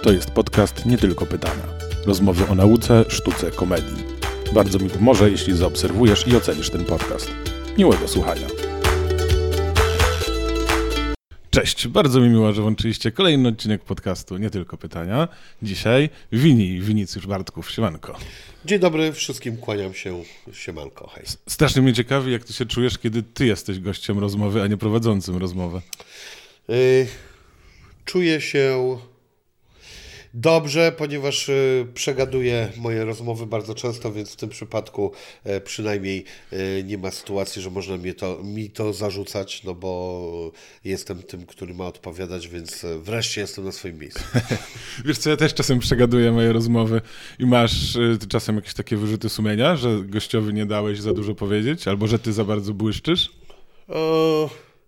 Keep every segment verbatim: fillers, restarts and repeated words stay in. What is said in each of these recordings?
To jest podcast Nie Tylko Pytania. Rozmowy o nauce, sztuce, komedii. Bardzo mi pomoże, jeśli zaobserwujesz i ocenisz ten podcast. Miłego słuchania. Cześć, bardzo mi miło, że włączyliście kolejny odcinek podcastu Nie Tylko Pytania. Dzisiaj Wini, Winicjusz Bartków, siemanko. Dzień dobry, wszystkim kłaniam się, siemanko, hej. Strasznie mnie ciekawi, jak ty się czujesz, kiedy ty jesteś gościem rozmowy, a nie prowadzącym rozmowę. Yy, czuję się dobrze, ponieważ y, przegaduję moje rozmowy bardzo często, więc w tym przypadku y, przynajmniej y, nie ma sytuacji, że można mi to, mi to zarzucać, no bo jestem tym, który ma odpowiadać, więc y, wreszcie jestem na swoim miejscu. Wiesz co, ja też czasem przegaduję moje rozmowy i masz y, ty czasem jakieś takie wyrzuty sumienia, że gościowi nie dałeś za dużo powiedzieć, albo że ty za bardzo błyszczysz? O...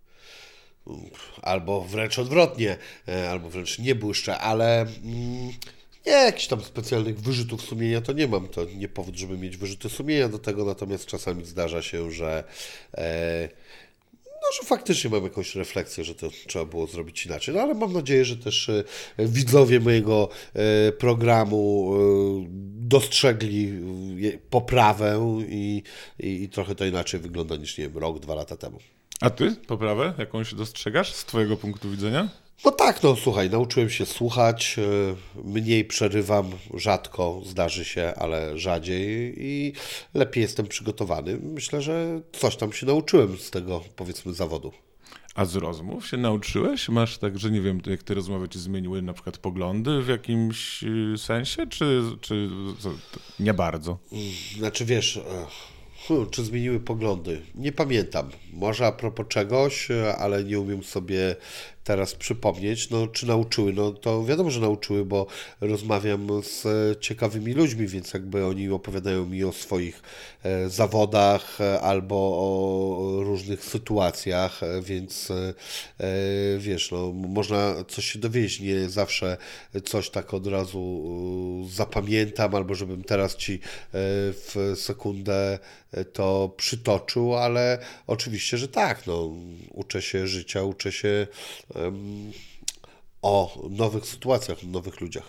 Albo wręcz odwrotnie, albo wręcz nie błyszczę, ale mm, nie, jakichś tam specjalnych wyrzutów sumienia to nie mam. To nie powód, żeby mieć wyrzuty sumienia do tego, natomiast czasami zdarza się, że, e, no, że faktycznie mam jakąś refleksję, że to trzeba było zrobić inaczej. No ale mam nadzieję, że też e, widzowie mojego e, programu e, dostrzegli e, poprawę i, i, i trochę to inaczej wygląda niż, nie wiem, rok, dwa lata temu. A ty poprawę jakąś dostrzegasz z twojego punktu widzenia? No tak, no słuchaj, nauczyłem się słuchać, mniej przerywam, rzadko zdarzy się, ale rzadziej i lepiej jestem przygotowany. Myślę, że coś tam się nauczyłem z tego, powiedzmy, zawodu. A z rozmów się nauczyłeś? Masz tak, że nie wiem, jak te rozmowy ci zmieniły na przykład poglądy w jakimś sensie, czy, czy nie bardzo? Znaczy wiesz... Hmm, czy zmieniły poglądy? Nie pamiętam. Może a propos czegoś, ale nie umiem sobie teraz przypomnieć. No, czy nauczyły? No to wiadomo, że nauczyły, bo rozmawiam z ciekawymi ludźmi, więc jakby oni opowiadają mi o swoich e, zawodach e, albo o różnych sytuacjach, e, więc e, wiesz, no, można coś się dowiedzieć. Nie zawsze coś tak od razu e, zapamiętam, albo żebym teraz ci e, w sekundę to przytoczył, ale oczywiście, że tak, no, uczę się życia, uczę się um, o nowych sytuacjach, o nowych ludziach.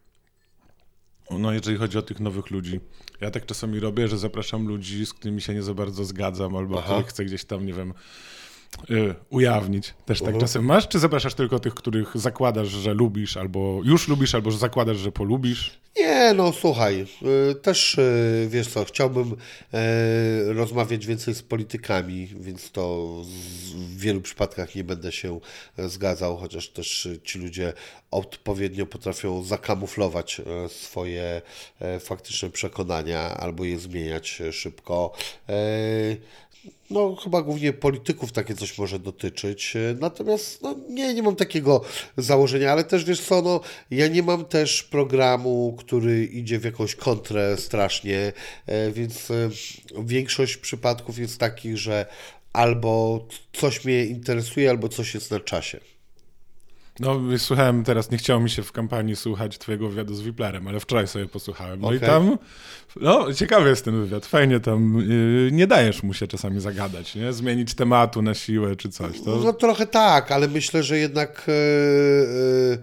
No jeżeli chodzi o tych nowych ludzi, ja tak czasami robię, że zapraszam ludzi, z którymi się nie za bardzo zgadzam, albo Aha. których chcę gdzieś tam, nie wiem, y, ujawnić. Też tak Mhm. czasem masz? Czy zapraszasz tylko tych, których zakładasz, że lubisz, albo już lubisz, albo że zakładasz, że polubisz? Nie, no słuchaj, y, też y, wiesz co, chciałbym y, rozmawiać więcej z politykami, więc to z, w wielu przypadkach nie będę się zgadzał, chociaż też ci ludzie odpowiednio potrafią zakamuflować y, swoje y, faktyczne przekonania albo je zmieniać szybko. Y, No, chyba głównie polityków takie coś może dotyczyć, natomiast no, nie, nie mam takiego założenia, ale też wiesz co, no, ja nie mam też programu, który idzie w jakąś kontrę strasznie, więc większość przypadków jest takich, że albo coś mnie interesuje, albo coś jest na czasie. No, słuchałem teraz, nie chciało mi się w kampanii słuchać twojego wywiadu z Wiplerem, ale wczoraj sobie posłuchałem. No Okay. i tam, no, ciekawy jest ten wywiad, fajnie tam, yy, nie dajesz mu się czasami zagadać, nie? Zmienić tematu na siłę czy coś. To... No trochę tak, ale myślę, że jednak yy,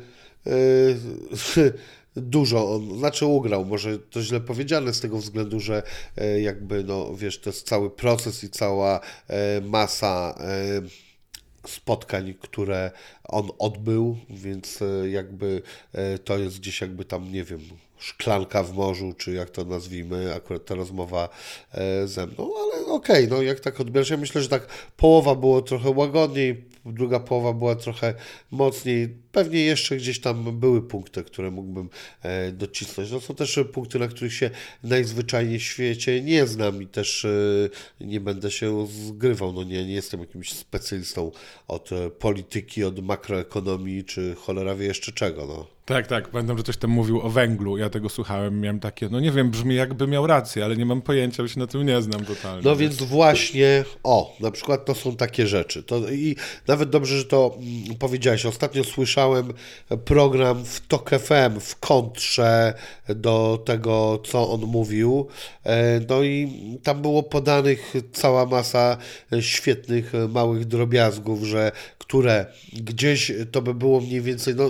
yy, yy, dużo on, znaczy ugrał, może to źle powiedziane z tego względu, że yy, jakby, no wiesz, to jest cały proces i cała yy, masa yy, spotkań, które on odbył, więc jakby to jest gdzieś jakby tam, nie wiem, szklanka w morzu, czy jak to nazwijmy, akurat ta rozmowa ze mną, ale okej, okay, no jak tak odbierasz, ja myślę, że tak połowa było trochę łagodniej, druga połowa była trochę mocniej, pewnie jeszcze gdzieś tam były punkty, które mógłbym e, docisnąć. No są też punkty, na których się najzwyczajniej w świecie nie znam i też e, nie będę się zgrywał. No nie, nie jestem jakimś specjalistą od e, polityki, od makroekonomii, czy cholera wie jeszcze czego, no. Tak, tak, pamiętam, że ktoś tam mówił o węglu, ja tego słuchałem, miałem takie, no nie wiem, brzmi jakby miał rację, ale nie mam pojęcia, bo się na tym nie znam totalnie. No więc właśnie, o, na przykład to są takie rzeczy. To, i nawet dobrze, że to mm, powiedziałeś. Ostatnio słyszałem program w Tok F M w kontrze do tego, co on mówił. E, no i tam było podanych cała masa świetnych, małych drobiazgów, że które gdzieś to by było mniej więcej, no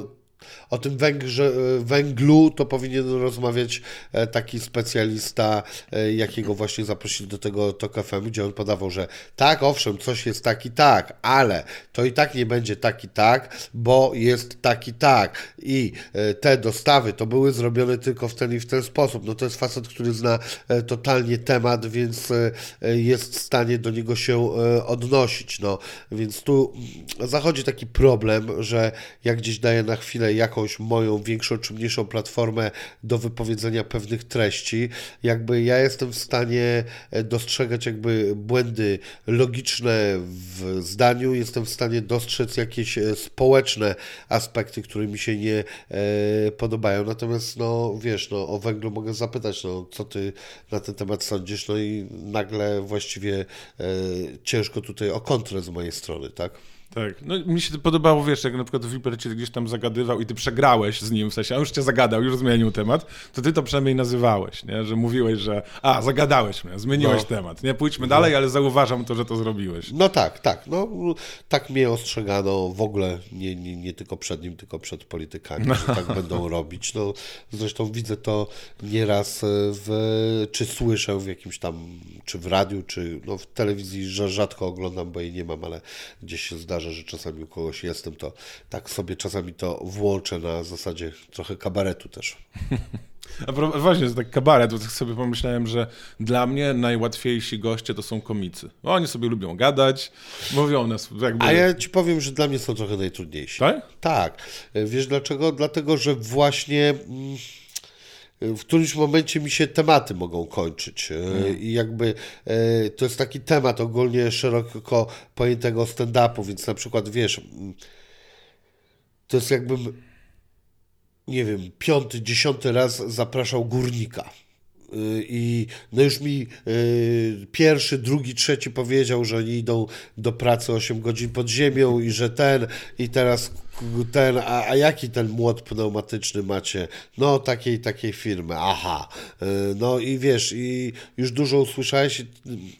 O tym węgrze, węglu to powinien rozmawiać taki specjalista, jakiego właśnie zaprosili do tego Tok F M, gdzie on podawał, że tak, owszem, coś jest tak i tak, ale to i tak nie będzie tak i tak, bo jest tak i tak. I te dostawy to były zrobione tylko w ten i w ten sposób. No to jest facet, który zna totalnie temat, więc jest w stanie do niego się odnosić. No, więc tu zachodzi taki problem, że jak gdzieś daję na chwilę jakąś moją większą czy mniejszą platformę do wypowiedzenia pewnych treści, jakby ja jestem w stanie dostrzegać jakby błędy logiczne w zdaniu, jestem w stanie dostrzec jakieś społeczne aspekty, które mi się nie e, podobają. Natomiast no wiesz, no o węglu mogę zapytać, no co ty na ten temat sądzisz, no i nagle właściwie e, ciężko tutaj o kontrę z mojej strony, tak? Tak, no mi się to podobało, wiesz, jak na przykład Viper cię gdzieś tam zagadywał i ty przegrałeś z nim, w sensie, a już cię zagadał, już zmienił temat, to ty to przynajmniej nazywałeś, nie? Że mówiłeś, że a, zagadałeś mnie, zmieniłeś no. temat, nie? Pójdźmy dalej, no. Ale zauważam to, że to zrobiłeś. No tak, tak, no tak mnie ostrzegano w ogóle, nie, nie, nie tylko przed nim, tylko przed politykami, no. Że tak będą robić, no zresztą widzę to nieraz w, czy słyszę w jakimś tam, czy w radiu, czy no w telewizji, że rzadko oglądam, bo jej nie mam, ale gdzieś się zdarza, że czasami u kogoś jestem, to tak sobie czasami to włączę na zasadzie trochę kabaretu też. A właśnie, to tak kabaret, bo tak sobie pomyślałem, że dla mnie najłatwiejsi goście to są komicy. Oni sobie lubią gadać, mówią nas jakby... A ja ci powiem, że dla mnie są trochę najtrudniejsi. Tak? Tak. Wiesz dlaczego? Dlatego, że właśnie... w którymś momencie mi się tematy mogą kończyć mm. i jakby to jest taki temat ogólnie szeroko pojętego stand-upu, więc na przykład wiesz, to jest jakbym, nie wiem, piąty, dziesiąty raz zapraszał górnika. I no już mi y, pierwszy, drugi, trzeci powiedział, że oni idą do pracy osiem godzin pod ziemią i że ten i teraz ten, a, a jaki ten młot pneumatyczny macie? No takiej, takiej firmy, aha. Y, no i wiesz, i już dużo usłyszałeś, y,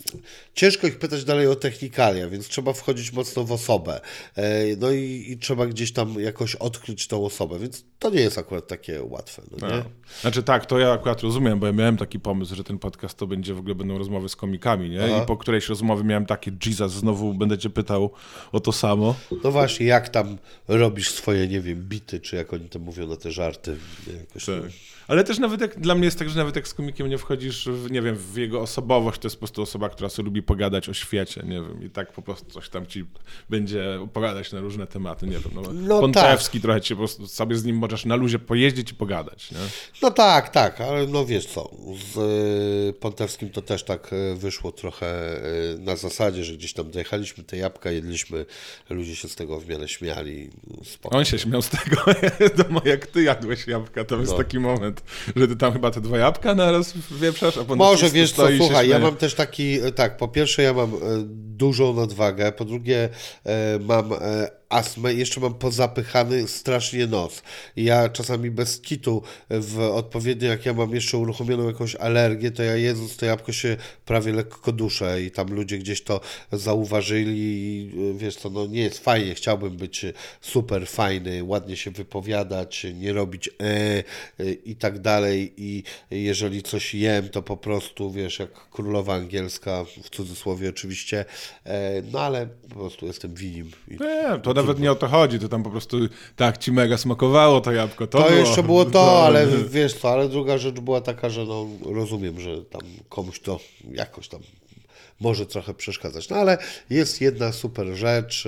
ciężko ich pytać dalej o technikalia, więc trzeba wchodzić mocno w osobę. Y, no i, i trzeba gdzieś tam jakoś odkryć tą osobę, więc to nie jest akurat takie łatwe. No, nie? Znaczy tak, to ja akurat rozumiem, bo ja miałem taki pomysł, że ten podcast to będzie w ogóle będą rozmowy z komikami, nie? Aha. I po którejś rozmowie miałem takie, Jesus, znowu będę cię pytał o to samo. No właśnie, jak tam robisz swoje, nie wiem, bity, czy jak oni tam mówią na te żarty. Jakoś tak. Ale też nawet jak, dla mnie jest tak, że nawet jak z komikiem nie wchodzisz w, nie wiem, w jego osobowość, to jest po prostu osoba, która sobie lubi pogadać o świecie, nie wiem, i tak po prostu coś tam ci będzie opowiadać na różne tematy, nie wiem, no, no Pontewski tak. Trochę ci po prostu sobie z nim możesz na luzie pojeździć i pogadać, nie? No tak, tak, ale no wiesz co, z y, Pontewskim to też tak wyszło trochę y, na zasadzie, że gdzieś tam dojechaliśmy te jabłka, jedliśmy, ludzie się z tego w miarę śmiali. Spoko. On się śmiał z tego, no, jak ty jadłeś jabłka, to jest no. taki moment, że ty tam chyba te dwa jabłka naraz wieprzasz, a potem może wiesz co, słuchaj, ja mam też taki, tak, po pierwsze ja mam dużą nadwagę, po drugie mam astmę i jeszcze mam pozapychany strasznie nos. Ja czasami bez kitu w odpowiednio, jak ja mam jeszcze uruchomioną jakąś alergię, to ja jedząc to jabłko się prawie lekko duszę i tam ludzie gdzieś to zauważyli i wiesz co, no nie jest fajnie, chciałbym być super fajny, ładnie się wypowiadać, nie robić e, e i tak dalej i jeżeli coś jem, to po prostu wiesz, jak królowa angielska, w cudzysłowie oczywiście, e, no ale po prostu jestem winim. I, nie, to nawet nie o to chodzi, to tam po prostu tak ci mega smakowało to jabłko. To, to było, jeszcze było to, to, ale wiesz co, ale druga rzecz była taka, że no rozumiem, że tam komuś to jakoś tam może trochę przeszkadzać. No ale jest jedna super rzecz,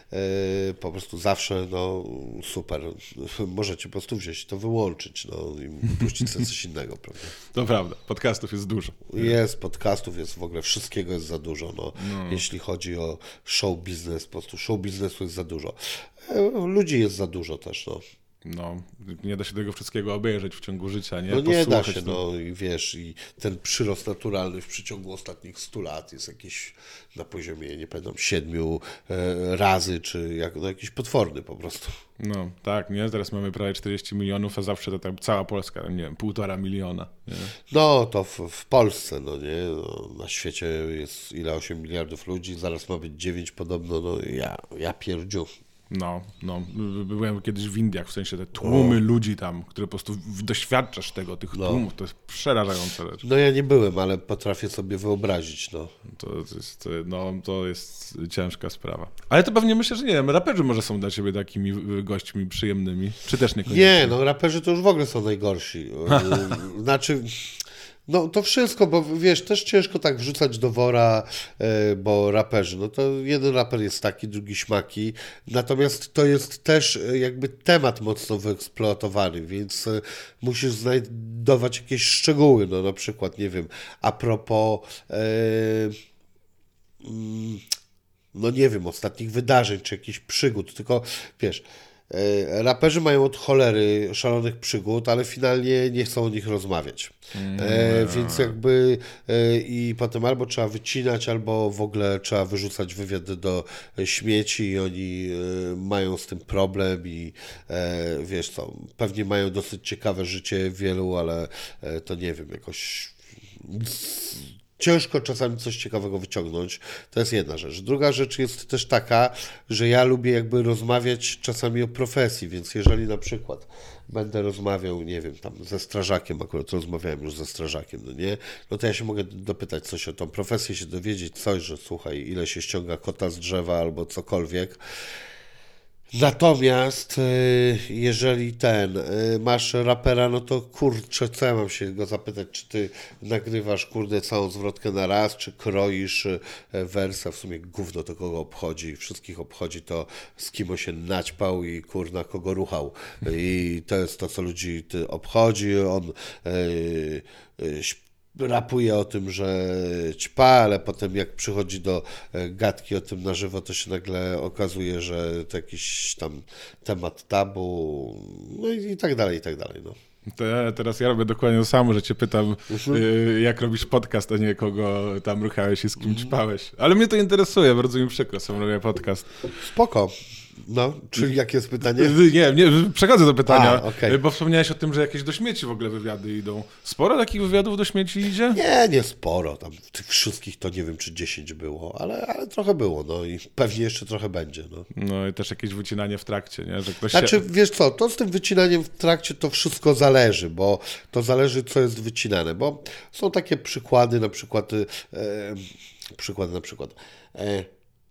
yy, po prostu zawsze no super, możecie po prostu wziąć to wyłączyć no, i puścić sobie coś innego, prawda? To prawda, podcastów jest dużo. Jest podcastów, jest w ogóle, wszystkiego jest za dużo, no, no. Jeśli chodzi o show biznes, po prostu show biznesu jest za dużo. Ludzi jest za dużo też, no. No, nie da się tego wszystkiego obejrzeć w ciągu życia, nie? No nie da się, no i wiesz, i ten przyrost naturalny w przeciągu ostatnich stu lat jest jakiś na poziomie, nie pamiętam, siedmiu e, razy, czy jak, no jakiś potworny po prostu. No, tak, nie? Teraz mamy prawie czterdzieści milionów, a zawsze to tam cała Polska, nie wiem, półtora miliona. Nie? No, to w, w Polsce, no nie? No, na świecie jest ile? osiem miliardów ludzi, zaraz ma być dziewięć podobno, no ja, ja pierdziu. No, no. Byłem kiedyś w Indiach, w sensie te tłumy o. ludzi tam, które po prostu doświadczasz tego, tych no. tłumów, to jest przerażająca rzecz. No ja nie byłem, ale potrafię sobie wyobrazić, no. To jest, no, to jest ciężka sprawa. Ale to pewnie myślę, że nie wiem, raperzy może są dla ciebie takimi gośćmi przyjemnymi, czy też niekoniecznie? Nie, no raperzy to już w ogóle są najgorsi. Znaczy... No to wszystko, bo wiesz, też ciężko tak wrzucać do wora, bo raperzy, no to jeden raper jest taki, drugi śmaki, natomiast to jest też jakby temat mocno wyeksploatowany, więc musisz znajdować jakieś szczegóły, no na przykład, nie wiem, a propos, no nie wiem, ostatnich wydarzeń, czy jakichś przygód, tylko wiesz, raperzy mają od cholery szalonych przygód, ale finalnie nie chcą o nich rozmawiać. Mm. E, więc jakby e, i potem albo trzeba wycinać, albo w ogóle trzeba wyrzucać wywiady do śmieci i oni e, mają z tym problem i e, wiesz co, pewnie mają dosyć ciekawe życie wielu, ale e, to nie wiem, jakoś... Ciężko czasami coś ciekawego wyciągnąć, to jest jedna rzecz. Druga rzecz jest też taka, że ja lubię jakby rozmawiać czasami o profesji, więc jeżeli na przykład będę rozmawiał, nie wiem, tam ze strażakiem, akurat rozmawiałem już ze strażakiem, no nie, no to ja się mogę dopytać coś o tą profesję, się dowiedzieć coś, że słuchaj, ile się ściąga kota z drzewa albo cokolwiek. Natomiast jeżeli ten, masz rapera, no to kurczę, co ja mam się go zapytać, czy ty nagrywasz, kurde, całą zwrotkę na raz, czy kroisz wersa, w sumie gówno to kogo obchodzi, wszystkich obchodzi to, z kim on się naćpał i kurna kogo ruchał i to jest to, co ludzi obchodzi, on yy, yy, rapuje o tym, że ćpa, ale potem jak przychodzi do gadki o tym na żywo, to się nagle okazuje, że to jakiś tam temat tabu, no i, i tak dalej, i tak dalej, no. Te, teraz ja robię dokładnie to samo, że cię pytam, mhm. y, jak robisz podcast, a nie kogo tam ruchałeś i z kim ćpałeś. Ale mnie to interesuje, bardzo mi przykro, sam robię podcast. Spoko. No, czyli jakie jest pytanie? Nie, nie, przechodzę do pytania, a, okay. bo wspomniałeś o tym, że jakieś do śmieci w ogóle wywiady idą. Sporo takich wywiadów do śmieci idzie? Nie, nie sporo. Tam tych wszystkich to nie wiem, czy dziesięć było, ale, ale trochę było, no i pewnie jeszcze trochę będzie. No, no i też jakieś wycinanie w trakcie, nie? Że ktoś znaczy, się... wiesz co, to z tym wycinaniem w trakcie to wszystko zależy, bo to zależy, co jest wycinane, bo są takie przykłady, na przykład, e, przykłady na przykład, e,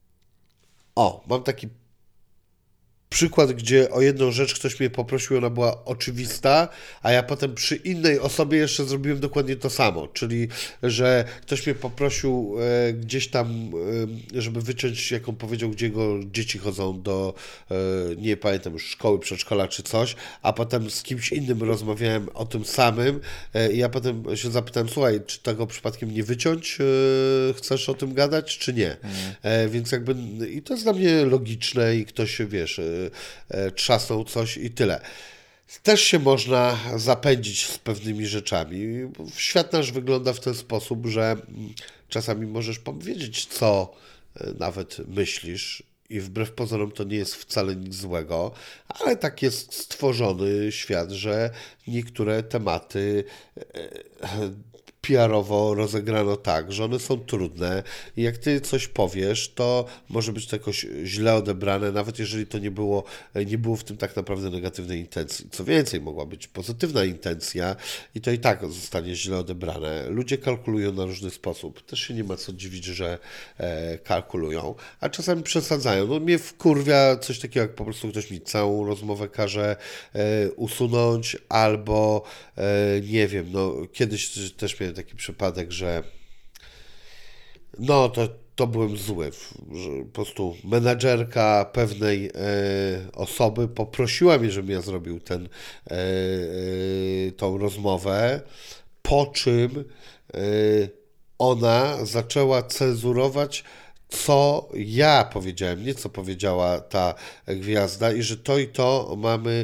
o, mam taki przykład, gdzie o jedną rzecz ktoś mnie poprosił, ona była oczywista, a ja potem przy innej osobie jeszcze zrobiłem dokładnie to samo, czyli, że ktoś mnie poprosił e, gdzieś tam, e, żeby wyciąć, jak on powiedział, gdzie jego dzieci chodzą do, e, nie pamiętam już, szkoły, przedszkola czy coś, a potem z kimś innym rozmawiałem o tym samym e, i ja potem się zapytałem, słuchaj, czy tego przypadkiem nie wyciąć, e, chcesz o tym gadać, czy nie? Mhm. E, więc jakby, i to jest dla mnie logiczne i ktoś, wiesz, e, trzasnął coś i tyle. Też się można zapędzić z pewnymi rzeczami. Świat nasz wygląda w ten sposób, że czasami możesz powiedzieć, co nawet myślisz i wbrew pozorom to nie jest wcale nic złego, ale tak jest stworzony świat, że niektóre tematy P R-owo rozegrano tak, że one są trudne i jak ty coś powiesz, to może być to jakoś źle odebrane, nawet jeżeli to nie było, nie było w tym tak naprawdę negatywnej intencji. Co więcej, mogła być pozytywna intencja i to i tak zostanie źle odebrane. Ludzie kalkulują na różny sposób. Też się nie ma co dziwić, że e, kalkulują, a czasami przesadzają. No mnie wkurwia coś takiego, jak po prostu ktoś mi całą rozmowę każe e, usunąć albo e, nie wiem, no kiedyś też miałem taki przypadek, że no to, to byłem zły, że po prostu menadżerka pewnej e, osoby poprosiła mnie, żebym ja zrobił ten, e, e, tą rozmowę, po czym e, ona zaczęła cenzurować, co ja powiedziałem, nie co powiedziała ta gwiazda i że to i to mamy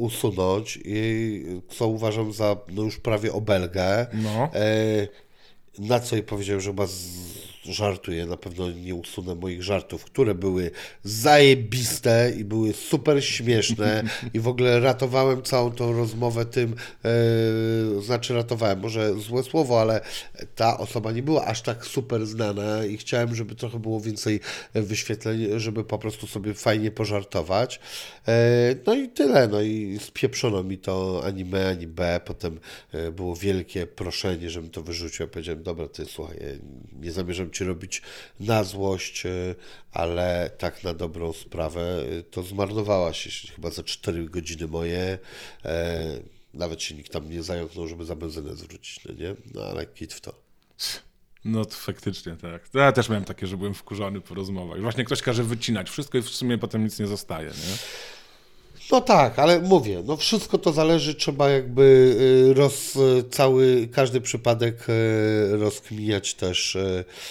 usunąć, i co uważam za no już prawie obelgę. No. E, na co jej powiedziałem, że chyba żartuję, na pewno nie usunę moich żartów, które były zajebiste i były super śmieszne i w ogóle ratowałem całą tą rozmowę tym, yy, znaczy ratowałem, może złe słowo, ale ta osoba nie była aż tak super znana i chciałem, żeby trochę było więcej wyświetleń, żeby po prostu sobie fajnie pożartować. Yy, no i tyle, no i spieprzono mi to ani me, ani be, potem yy, było wielkie proszenie, żebym to wyrzucił. Ja powiedziałem, dobra, ty słuchaj, nie zamierzam ci robić na złość, ale tak na dobrą sprawę to zmarnowałaś chyba za cztery godziny moje. Nawet się nikt tam nie zająknął, żeby za benzynę zwrócić, no nie? No ale kit w to. No to faktycznie tak. Ja też miałem takie, że byłem wkurzony po rozmowach. Właśnie ktoś każe wycinać wszystko i w sumie potem nic nie zostaje, nie? No tak, ale mówię, no wszystko to zależy, trzeba jakby roz, cały, każdy przypadek rozkminiać też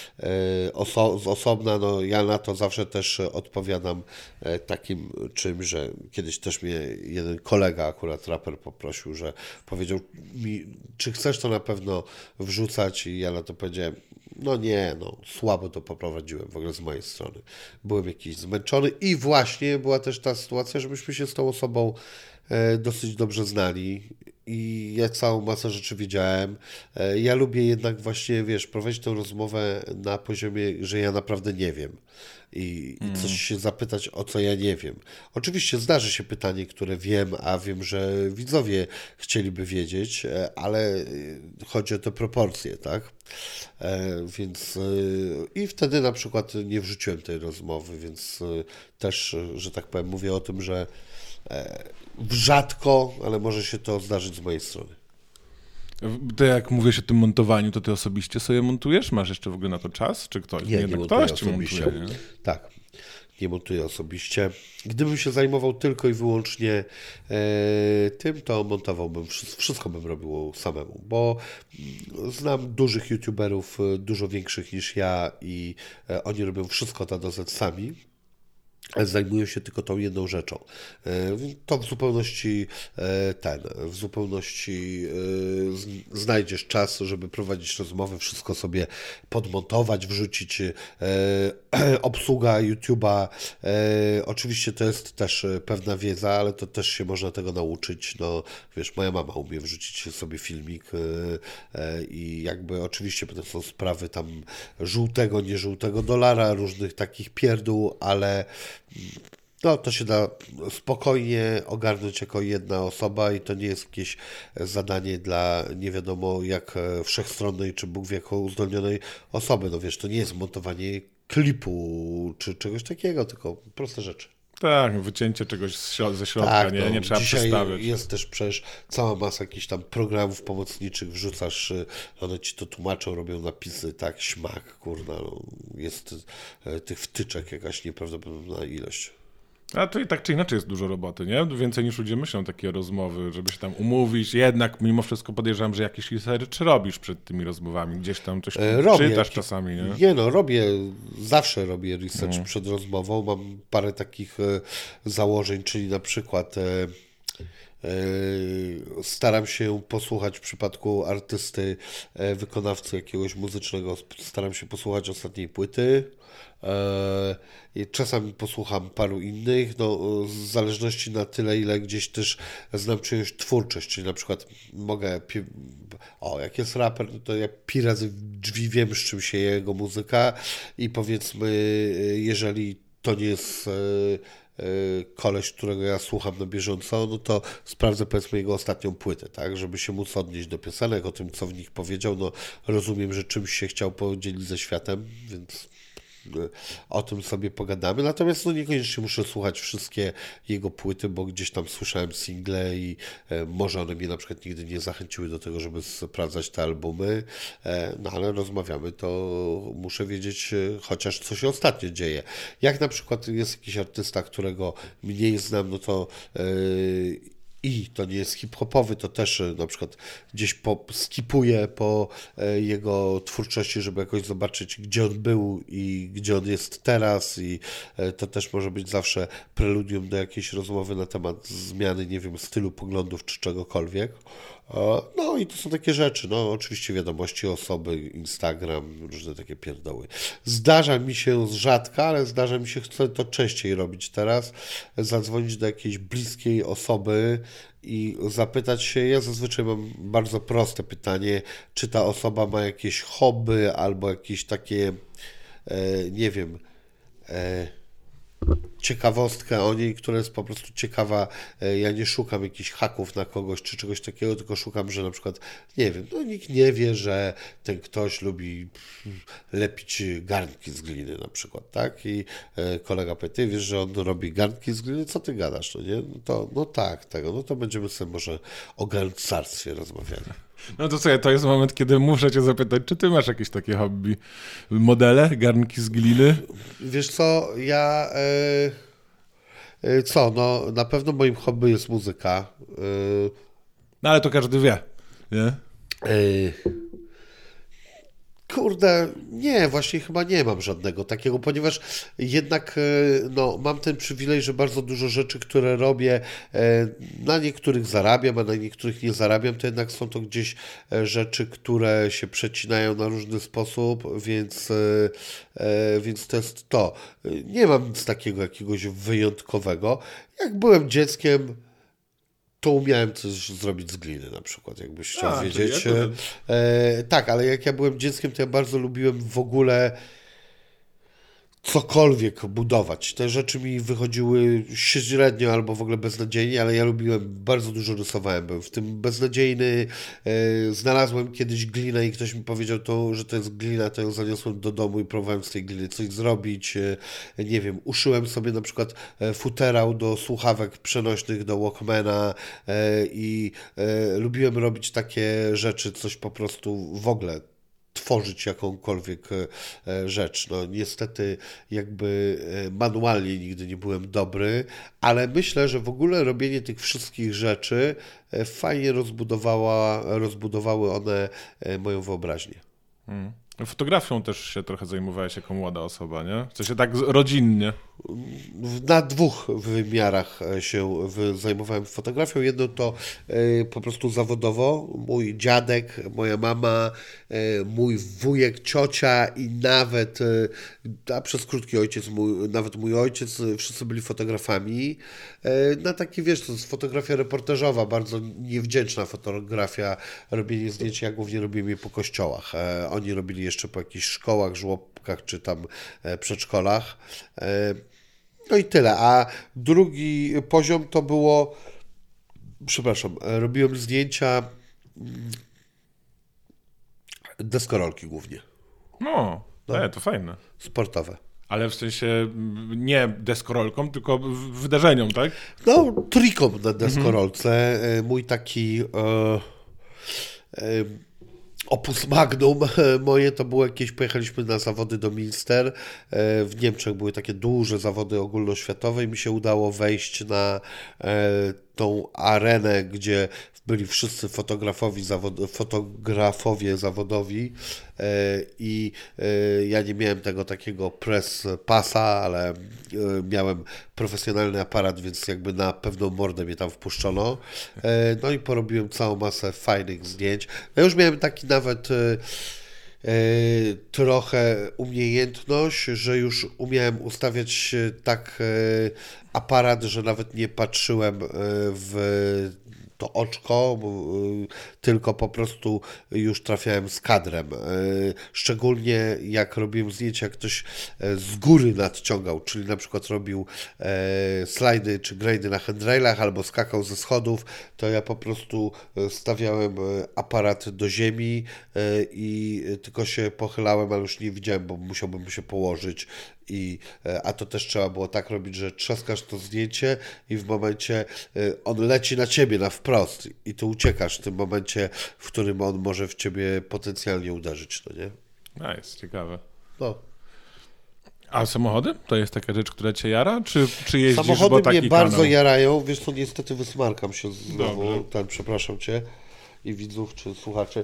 oso, z osobna. No ja na to zawsze też odpowiadam takim czymś, że kiedyś też mnie jeden kolega, akurat raper, poprosił, że powiedział mi, czy chcesz to na pewno wrzucać, i ja na to powiedziałem, no nie, no słabo to poprowadziłem w ogóle z mojej strony. Byłem jakiś zmęczony i właśnie była też ta sytuacja, że myśmy się z tą osobą e, dosyć dobrze znali i ja całą masę rzeczy wiedziałem. E, ja lubię jednak właśnie, wiesz, prowadzić tę rozmowę na poziomie, że ja naprawdę nie wiem. I, i coś się zapytać, o co ja nie wiem. Oczywiście zdarzy się pytanie, które wiem, a wiem, że widzowie chcieliby wiedzieć, ale chodzi o te proporcje, tak? E, więc e, i wtedy na przykład nie wrzuciłem tej rozmowy, więc e, też, że tak powiem, mówię o tym, że e, rzadko, ale może się to zdarzyć z mojej strony. Ty jak mówisz o tym montowaniu, to ty osobiście sobie montujesz? Masz jeszcze w ogóle na to czas? Czy ktoś? Nie, nie, nie montuję ktoś ci osobiście. montuje, nie? Tak, nie montuję osobiście. Gdybym się zajmował tylko i wyłącznie e, tym, to montowałbym, wszystko bym robił samemu, bo znam dużych youtuberów, dużo większych niż ja i e, oni robią wszystko to do Z sami. Zajmują się tylko tą jedną rzeczą. To w zupełności ten, w zupełności znajdziesz czas, żeby prowadzić rozmowy, wszystko sobie podmontować, wrzucić. Obsługa YouTube'a, oczywiście to jest też pewna wiedza, ale to też się można tego nauczyć. No, wiesz, moja mama umie wrzucić sobie filmik i jakby oczywiście potem są sprawy tam żółtego, nie żółtego dolara, różnych takich pierdół, ale no, to się da spokojnie ogarnąć jako jedna osoba i to nie jest jakieś zadanie dla nie wiadomo jak wszechstronnej, czy Bóg wie jaką uzdolnionej osoby. No wiesz, to nie jest montowanie klipu, czy czegoś takiego, tylko proste rzeczy. Tak, wycięcie czegoś ze środka, tak, nie, no, nie trzeba dzisiaj przestawiać. Jest też przecież cała masa jakichś tam programów pomocniczych, wrzucasz, one ci to tłumaczą, robią napisy, tak, śmak, kurna, no, jest tych wtyczek jakaś nieprawdopodobna ilość. A to i tak czy inaczej jest dużo roboty, nie? Więcej niż ludzie myślą takie rozmowy, żeby się tam umówić. Jednak mimo wszystko podejrzewam, że jakiś research robisz przed tymi rozmowami. Gdzieś tam coś e, robię. czytasz czasami, nie? Nie no, robię, zawsze robię research Mhm. przed rozmową. Mam parę takich e, założeń, czyli na przykład e, e, staram się posłuchać w przypadku artysty, e, wykonawcy jakiegoś muzycznego, staram się posłuchać ostatniej płyty. Czasami posłucham paru innych, no w zależności na tyle, ile gdzieś też znam czyjąś twórczość, czyli na przykład mogę, pi- o jak jest raper, no to ja pi razy w drzwi wiem, z czym się je jego muzyka i powiedzmy, jeżeli to nie jest koleś, którego ja słucham na bieżąco, no to sprawdzę powiedzmy jego ostatnią płytę, tak, żeby się móc odnieść do piosenek, o tym, co w nich powiedział, no rozumiem, że czymś się chciał podzielić ze światem, więc o tym sobie pogadamy, natomiast no niekoniecznie muszę słuchać wszystkie jego płyty, bo gdzieś tam słyszałem single i e, może one mnie na przykład nigdy nie zachęciły do tego, żeby sprawdzać te albumy, e, no ale rozmawiamy, to muszę wiedzieć e, chociaż co się ostatnio dzieje. Jak na przykład jest jakiś artysta, którego mniej znam, no to e, i to nie jest hip-hopowy, to też e, na przykład gdzieś po, skipuję po e, jego twórczości, żeby jakoś zobaczyć, gdzie on był i gdzie on jest teraz i e, to też może być zawsze preludium do jakiejś rozmowy na temat zmiany, nie wiem, stylu poglądów czy czegokolwiek. E, no i to są takie rzeczy, no oczywiście wiadomości osoby, Instagram, różne takie pierdoły. Zdarza mi się z rzadka, ale zdarza mi się, chcę to częściej robić teraz, zadzwonić do jakiejś bliskiej osoby i zapytać się, ja zazwyczaj mam bardzo proste pytanie, czy ta osoba ma jakieś hobby albo jakieś takie, e, nie wiem, e, ciekawostkę o niej, która jest po prostu ciekawa. E, Ja nie szukam jakichś haków na kogoś czy czegoś takiego, tylko szukam, że na przykład, nie wiem, no nikt nie wie, że ten ktoś lubi lepić garnki z gliny na przykład, tak? I e, kolega pyta, ty wiesz, że on robi garnki z gliny? Co ty gadasz, no nie? No to, no tak, tego, no to będziemy sobie może o garncarstwie rozmawiali. No to słuchaj, to jest moment, kiedy muszę cię zapytać, czy ty masz jakieś takie hobby? Modele, garnki z gliny? Wiesz co, ja... E, e, co, no na pewno moim hobby jest muzyka. E, No ale to każdy wie, nie? e, Kurde, nie, właśnie chyba nie mam żadnego takiego, ponieważ jednak e, no, mam ten przywilej, że bardzo dużo rzeczy, które robię, e, na niektórych zarabiam, a na niektórych nie zarabiam, to jednak są to gdzieś e, rzeczy, które się przecinają na różny sposób, więc, e, e, więc to jest to. Nie mam nic takiego jakiegoś wyjątkowego. Jak byłem dzieckiem, to umiałem coś zrobić z gliny na przykład, jakbyś chciał A, wiedzieć. czyli akurat. E, tak, ale jak ja byłem dzieckiem, to ja bardzo lubiłem w ogóle cokolwiek budować. Te rzeczy mi wychodziły średnio albo w ogóle beznadziejnie, ale ja lubiłem, bardzo dużo rysowałem. Byłem w tym beznadziejny. E, znalazłem kiedyś glinę i ktoś mi powiedział, to, że to jest glina, to ją zaniosłem do domu i próbowałem z tej gliny coś zrobić. E, nie wiem, uszyłem sobie na przykład e, futerał do słuchawek przenośnych, do Walkmana e, i e, lubiłem robić takie rzeczy, coś po prostu w ogóle tworzyć jakąkolwiek e, rzecz. No niestety jakby e, manualnie nigdy nie byłem dobry, ale myślę, że w ogóle robienie tych wszystkich rzeczy e, fajnie rozbudowała, rozbudowały one e, moją wyobraźnię. Hmm. Fotografią też się trochę zajmowałeś jako młoda osoba, nie? W sensie tak z- rodzinnie. Na dwóch wymiarach się w- zajmowałem fotografią. Jedno to e, po prostu zawodowo. Mój dziadek, moja mama, e, mój wujek, ciocia i nawet, e, a przez krótki ojciec, mój, nawet mój ojciec, e, wszyscy byli fotografami. E, na taki, wiesz, to jest fotografia reportażowa, bardzo niewdzięczna fotografia. Robienie zdjęć, ja głównie robiłem je po kościołach. E, oni robili jeszcze po jakichś szkołach, żłobkach czy tam e, przedszkolach. E, No i tyle. A drugi poziom to było, przepraszam, e, robiłem zdjęcia mm, deskorolki głównie, No, e, to fajne. sportowe. Ale w sensie mm, nie deskorolką, tylko w- wydarzeniom, tak? No, trikom na deskorolce. E, Mój taki e, e, opus magnum e, moje to było jakieś, pojechaliśmy na zawody do Münster. E, W Niemczech były takie duże zawody ogólnoświatowe i mi się udało wejść na e, tą arenę, gdzie byli wszyscy fotografowi, zawod, fotografowie zawodowi e, i e, ja nie miałem tego takiego press pasa, ale e, miałem profesjonalny aparat, więc jakby na pewną mordę mnie tam wpuszczono. E, no i porobiłem całą masę fajnych zdjęć. Ja już miałem taki nawet e, e, trochę umiejętność, że już umiałem ustawiać e, tak e, aparat, że nawet nie patrzyłem e, w to oczko, bo, y, tylko po prostu już trafiałem z kadrem. Y, Szczególnie jak robiłem zdjęcia, jak ktoś e, z góry nadciągał, czyli na przykład robił e, slajdy czy grady na handrailach albo skakał ze schodów, to ja po prostu e, stawiałem e, aparat do ziemi e, i tylko się pochylałem, ale już nie widziałem, bo musiałbym się położyć. I, e, a to też trzeba było tak robić, że trzaskasz to zdjęcie i w momencie e, on leci na ciebie na wprost i ty uciekasz w tym momencie, w którym on może w ciebie potencjalnie uderzyć, no nie? Nice, ciekawe. No. A samochody? To jest taka rzecz, która cię jara? Czy, czy jeździsz, Samochody bo taki mnie bardzo kanał? jarają. Wiesz co, niestety wysmarkam się znowu. Dobrze. Ten, przepraszam cię i widzów, czy słuchaczy.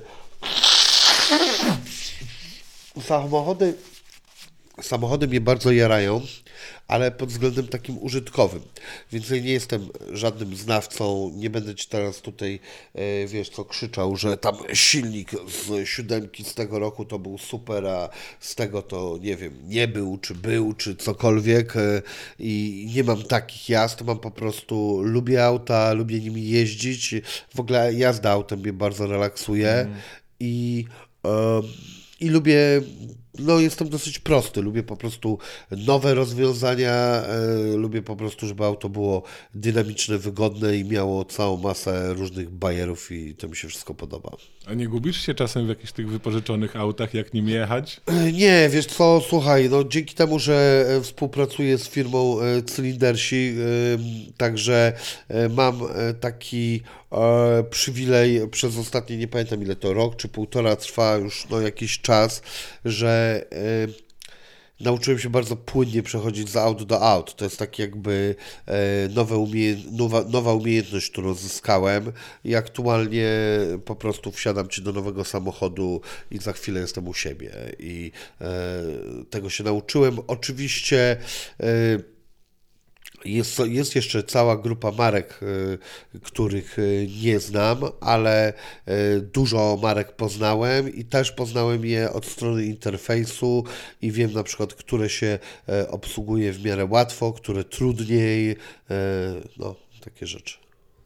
Samochody, samochody mnie bardzo jarają, ale pod względem takim użytkowym. Więc ja nie jestem żadnym znawcą, nie będę ci teraz tutaj, e, wiesz co, krzyczał, że tam silnik z siódemki z tego roku to był super, a z tego to, nie wiem, nie był, czy był, czy cokolwiek e, i nie mam takich jazd, mam po prostu, lubię auta, lubię nimi jeździć, w ogóle jazda autem mnie bardzo relaksuje mm. i... E, I lubię, no jestem dosyć prosty, lubię po prostu nowe rozwiązania, y, lubię po prostu, żeby auto było dynamiczne, wygodne i miało całą masę różnych bajerów i to mi się wszystko podoba. A nie gubisz się czasem w jakichś tych wypożyczonych autach, jak nim jechać? Nie, wiesz co, słuchaj, no dzięki temu, że współpracuję z firmą Cylindersi, także mam taki przywilej przez ostatnie, nie pamiętam ile to, rok czy półtora trwa już no jakiś czas, że nauczyłem się bardzo płynnie przechodzić z aut do aut. To jest tak jakby nowe umie... nowa, nowa umiejętność, którą zyskałem i aktualnie po prostu wsiadam ci do nowego samochodu i za chwilę jestem u siebie. I e, tego się nauczyłem. Oczywiście e, Jest, jest jeszcze cała grupa marek, y, których y, nie znam, ale y, dużo marek poznałem i też poznałem je od strony interfejsu i wiem na przykład, które się y, obsługuje w miarę łatwo, które trudniej, y, no takie rzeczy.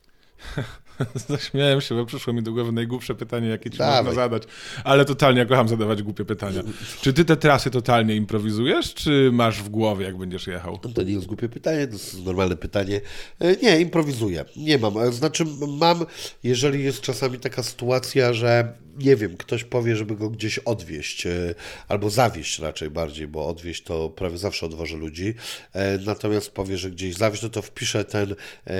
Zaśmiałem się, bo przyszło mi do głowy najgłupsze pytanie, jakie ci Dawaj. można zadać. Ale totalnie, ja kocham zadawać głupie pytania. Czy ty te trasy totalnie improwizujesz, czy masz w głowie, jak będziesz jechał? To nie jest głupie pytanie, to jest normalne pytanie. Nie, improwizuję. Nie mam. Znaczy mam, jeżeli jest czasami taka sytuacja, że nie wiem, ktoś powie, żeby go gdzieś odwieźć, albo zawieźć raczej bardziej, bo odwieźć to prawie zawsze odwożę ludzi. Natomiast powie, że gdzieś zawieźć, no to wpiszę ten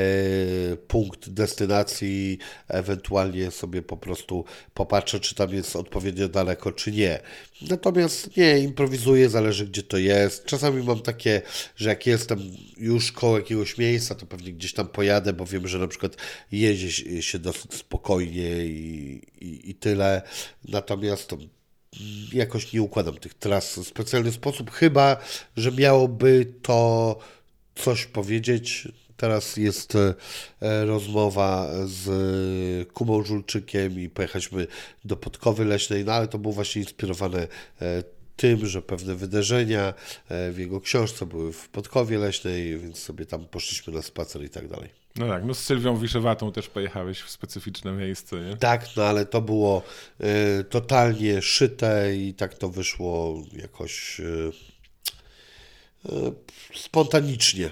punkt destynacji, ewentualnie sobie po prostu popatrzę, czy tam jest odpowiednio daleko, czy nie. Natomiast nie, improwizuję, zależy gdzie to jest. Czasami mam takie, że jak jestem już koło jakiegoś miejsca, to pewnie gdzieś tam pojadę, bo wiem, że na przykład jedzie się dosyć spokojnie i, i, i tyle. Natomiast to jakoś nie układam tych tras w specjalny sposób, chyba że miałoby to coś powiedzieć. Teraz jest rozmowa z Kubą Żulczykiem i pojechaliśmy do Podkowy Leśnej, no ale to było właśnie inspirowane tym, że pewne wydarzenia w jego książce były w Podkowie Leśnej, więc sobie tam poszliśmy na spacer i tak dalej. No tak, no z Sylwią Wiszewatą też pojechałeś w specyficzne miejsce, nie? Tak, no ale to było y, totalnie szyte i tak to wyszło jakoś y, y, spontanicznie.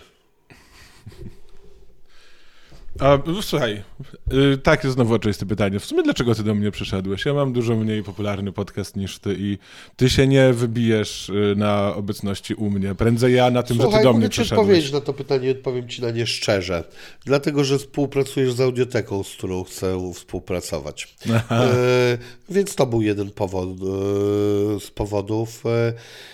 A słuchaj, yy, takie znowu oczywiste pytanie. W sumie dlaczego ty do mnie przyszedłeś? Ja mam dużo mniej popularny podcast niż ty i ty się nie wybijesz yy, na obecności u mnie. Prędzej ja na tym, Słuchaj, że ty do mnie mogę ci przyszedłeś. odpowiedzieć na to pytanie, odpowiem ci na nie szczerze. Dlatego, że współpracujesz z audioteką, z którą chcę współpracować. E, więc to był jeden powód e, z powodów. E,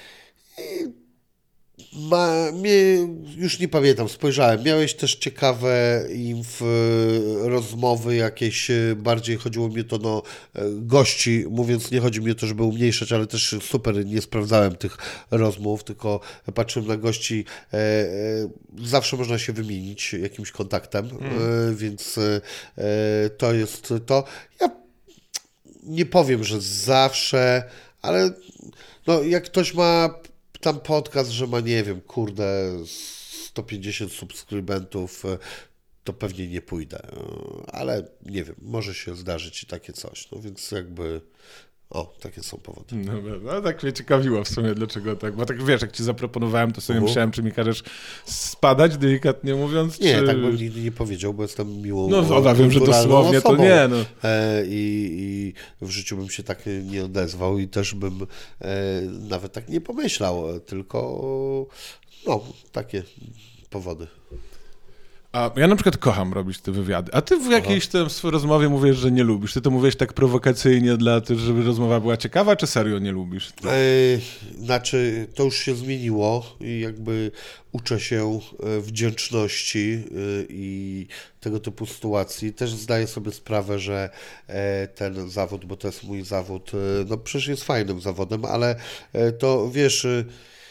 Ma, mnie, już nie pamiętam, spojrzałem. Miałeś też ciekawe inf, rozmowy jakieś, bardziej chodziło mi to no gości, mówiąc, nie chodzi mi o to, żeby umniejszać, ale też super, nie sprawdzałem tych rozmów, tylko patrzyłem na gości, e, e, zawsze można się wymienić jakimś kontaktem, mm. e, więc e, to jest to. Ja nie powiem, że zawsze, ale no, jak ktoś ma tam podcast, że ma, nie wiem, kurde, sto pięćdziesiąt subskrybentów, to pewnie nie pójdę. Ale nie wiem, może się zdarzyć i takie coś. No więc jakby, o, takie są powody. No, no tak mnie ciekawiło w sumie, dlaczego tak. Bo tak wiesz, jak ci zaproponowałem, to sobie uh-huh. myślałem, czy mi każesz spadać, delikatnie mówiąc, Nie, czy... tak bym nigdy nie powiedział, bo jestem miłą No dobra, wiem, że dosłownie osobą. to nie, no. E, i, I w życiu bym się tak nie odezwał i też bym e, nawet tak nie pomyślał, tylko no, takie powody. A ja na przykład kocham robić te wywiady. A ty w jakiejś tam swojej rozmowie mówisz, że nie lubisz. Ty to mówisz tak prowokacyjnie dla tego, żeby rozmowa była ciekawa, czy serio nie lubisz? Yy, znaczy, to już się zmieniło i jakby uczę się wdzięczności yy, i tego typu sytuacji. Też zdaję sobie sprawę, że e, ten zawód, bo to jest mój zawód, e, no przecież jest fajnym zawodem, ale e, to wiesz... E,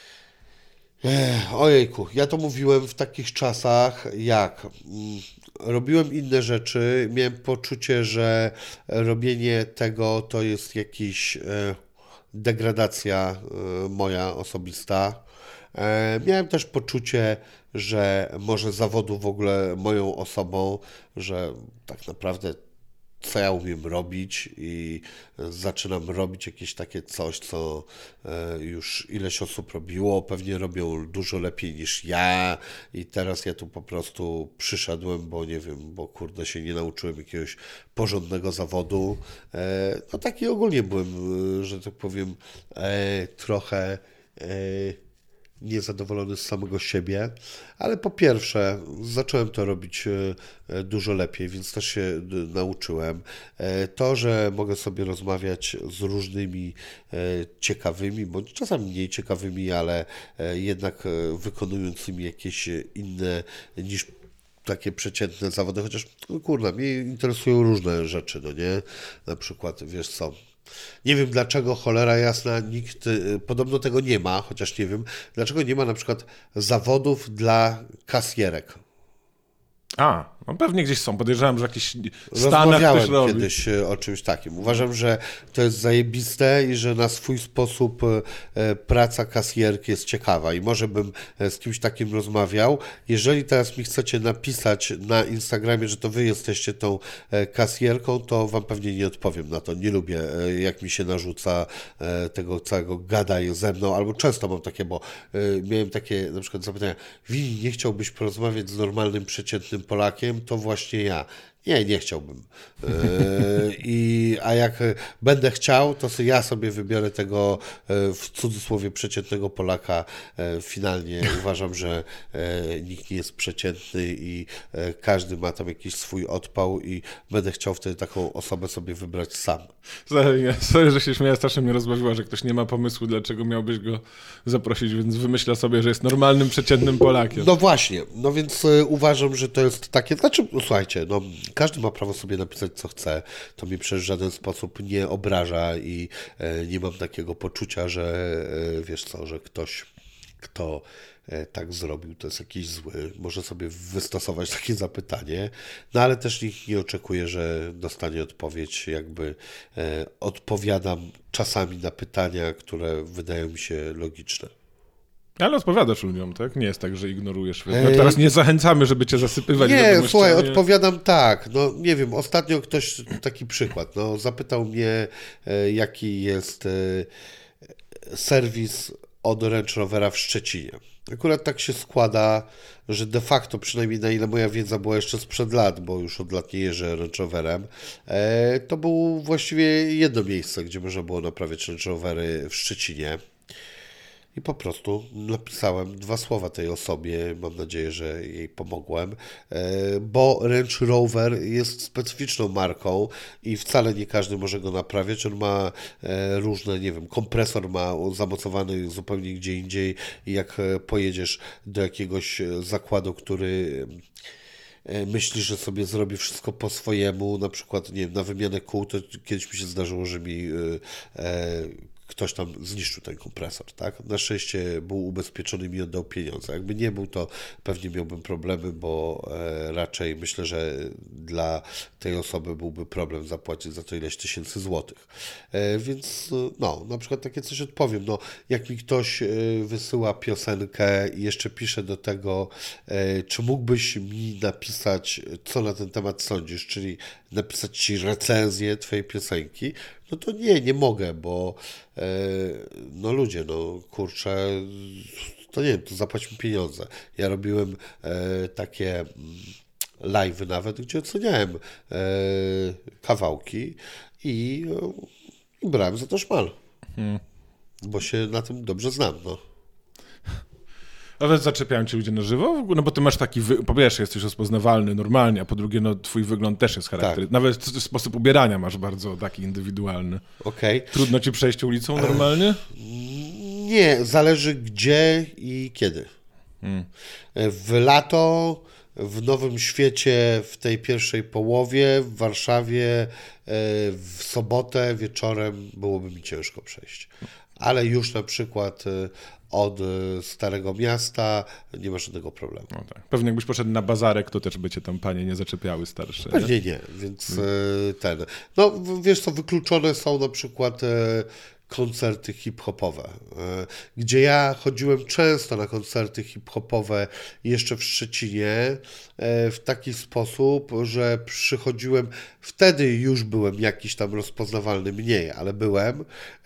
Ojejku, ja to mówiłem w takich czasach, jak mm, robiłem inne rzeczy, miałem poczucie, że robienie tego to jest jakiś e, degradacja e, moja osobista. E, miałem też poczucie, że może zawodu w ogóle moją osobą, że tak naprawdę co ja umiem robić i zaczynam robić jakieś takie coś, co e, już ileś osób robiło, pewnie robią dużo lepiej niż ja i teraz ja tu po prostu przyszedłem, bo nie wiem, bo kurde się nie nauczyłem jakiegoś porządnego zawodu. E, no taki ogólnie byłem, e, że tak powiem, e, trochę e, niezadowolony z samego siebie, ale po pierwsze zacząłem to robić e, dużo lepiej, więc też się d- nauczyłem. E, To, że mogę sobie rozmawiać z różnymi e, ciekawymi, bądź czasami mniej ciekawymi, ale e, jednak e, wykonującymi jakieś inne niż takie przeciętne zawody, chociaż no kurna, mnie interesują różne rzeczy, no nie? Na przykład, wiesz co, nie wiem dlaczego, cholera jasna, nikt, y, podobno tego nie ma, chociaż nie wiem, dlaczego nie ma na przykład zawodów dla kasjerek. A, no pewnie gdzieś są. Podejrzewam, że w jakichś Stanach ktoś Rozmawiałem robi. kiedyś e, o czymś takim. Uważam, że to jest zajebiste i że na swój sposób e, e, praca kasjerki jest ciekawa i może bym e, z kimś takim rozmawiał. Jeżeli teraz mi chcecie napisać na Instagramie, że to wy jesteście tą e, kasjerką, to wam pewnie nie odpowiem na to. Nie lubię, e, jak mi się narzuca e, tego całego gadaj ze mną, albo często mam takie, bo e, miałem takie na przykład zapytania, Wini, nie chciałbyś porozmawiać z normalnym, przeciętnym Polakiem? To właśnie ja. Nie, nie chciałbym. Yy, i, a jak będę chciał, to sobie ja sobie wybiorę tego e, w cudzysłowie przeciętnego Polaka. E, Finalnie uważam, że e, nikt nie jest przeciętny i e, każdy ma tam jakiś swój odpał i będę chciał wtedy taką osobę sobie wybrać sam. Sorry, nie, sorry, że się śmieję, strasznie mnie rozbawiła, że ktoś nie ma pomysłu, dlaczego miałbyś go zaprosić, więc wymyśla sobie, że jest normalnym, przeciętnym Polakiem. No właśnie, no więc e, uważam, że to jest takie, znaczy, no, słuchajcie, no każdy ma prawo sobie napisać, co chce, to mnie przez żaden sposób nie obraża i e, nie mam takiego poczucia, że e, wiesz co, że ktoś, kto e, tak zrobił, to jest jakiś zły, może sobie wystosować takie zapytanie, no ale też nikt nie oczekuje, że dostanie odpowiedź, jakby e, odpowiadam czasami na pytania, które wydają mi się logiczne. Ale odpowiadasz ludziom, tak? Nie jest tak, że ignorujesz. Ej. No teraz nie zachęcamy, żeby cię zasypywać Nie, wiadomościami. słuchaj, odpowiadam tak. No nie wiem, ostatnio ktoś, taki przykład, no zapytał mnie, e, jaki jest e, serwis od Range Rovera w Szczecinie. Akurat tak się składa, że de facto, przynajmniej na ile moja wiedza była jeszcze sprzed lat, bo już od lat nie jeżdżę Range Roverem, e, to było właściwie jedno miejsce, gdzie można było naprawiać Range Rovery w Szczecinie. I po prostu napisałem dwa słowa tej osobie, mam nadzieję, że jej pomogłem, e, bo Range Rover jest specyficzną marką i wcale nie każdy może go naprawiać. On ma e, różne, nie wiem, kompresor ma zamocowany zupełnie gdzie indziej i jak e, pojedziesz do jakiegoś e, zakładu, który e, myśli, że sobie zrobi wszystko po swojemu, na przykład, nie wiem, na wymianę kół, to kiedyś mi się zdarzyło, że mi e, e, ktoś tam zniszczył ten kompresor, tak? Na szczęście był ubezpieczony i mi oddał pieniądze. Jakby nie był, to pewnie miałbym problemy, bo e, raczej myślę, że dla tej osoby byłby problem zapłacić za to ileś tysięcy złotych. E, więc no, na przykład takie coś odpowiem. No, jak mi ktoś e, wysyła piosenkę i jeszcze pisze do tego, e, czy mógłbyś mi napisać, co na ten temat sądzisz, czyli napisać ci recenzję twojej piosenki, no to nie, nie mogę, bo e, no ludzie, no kurczę, to nie wiem, to zapłać mi pieniądze. Ja robiłem e, takie mm, live'y nawet, gdzie oceniałem e, kawałki i, e, i brałem za to szmal, Hmm. bo się na tym dobrze znam, no. Ale zaczepiają cię ludzie na żywo? No bo ty masz taki, wy... po pierwsze jesteś rozpoznawalny normalnie, a po drugie no twój wygląd też jest charakterystyczny. Tak. Nawet sposób ubierania masz bardzo taki indywidualny. Okej. Okay. Trudno ci przejść ulicą normalnie? Nie, zależy gdzie i kiedy. Hmm. W lato, w Nowym Świecie, w tej pierwszej połowie, w Warszawie, w sobotę wieczorem byłoby mi ciężko przejść. Ale już na przykład od Starego Miasta nie ma żadnego problemu. No tak. Pewnie jakbyś poszedł na bazarek, to też by cię tam panie nie zaczepiały starsze. Pewnie nie, nie więc hmm. ten... No wiesz co, wykluczone są na przykład koncerty hip-hopowe, gdzie ja chodziłem często na koncerty hip-hopowe jeszcze w Szczecinie w taki sposób, że przychodziłem, wtedy już byłem jakiś tam rozpoznawalny, mniej, ale byłem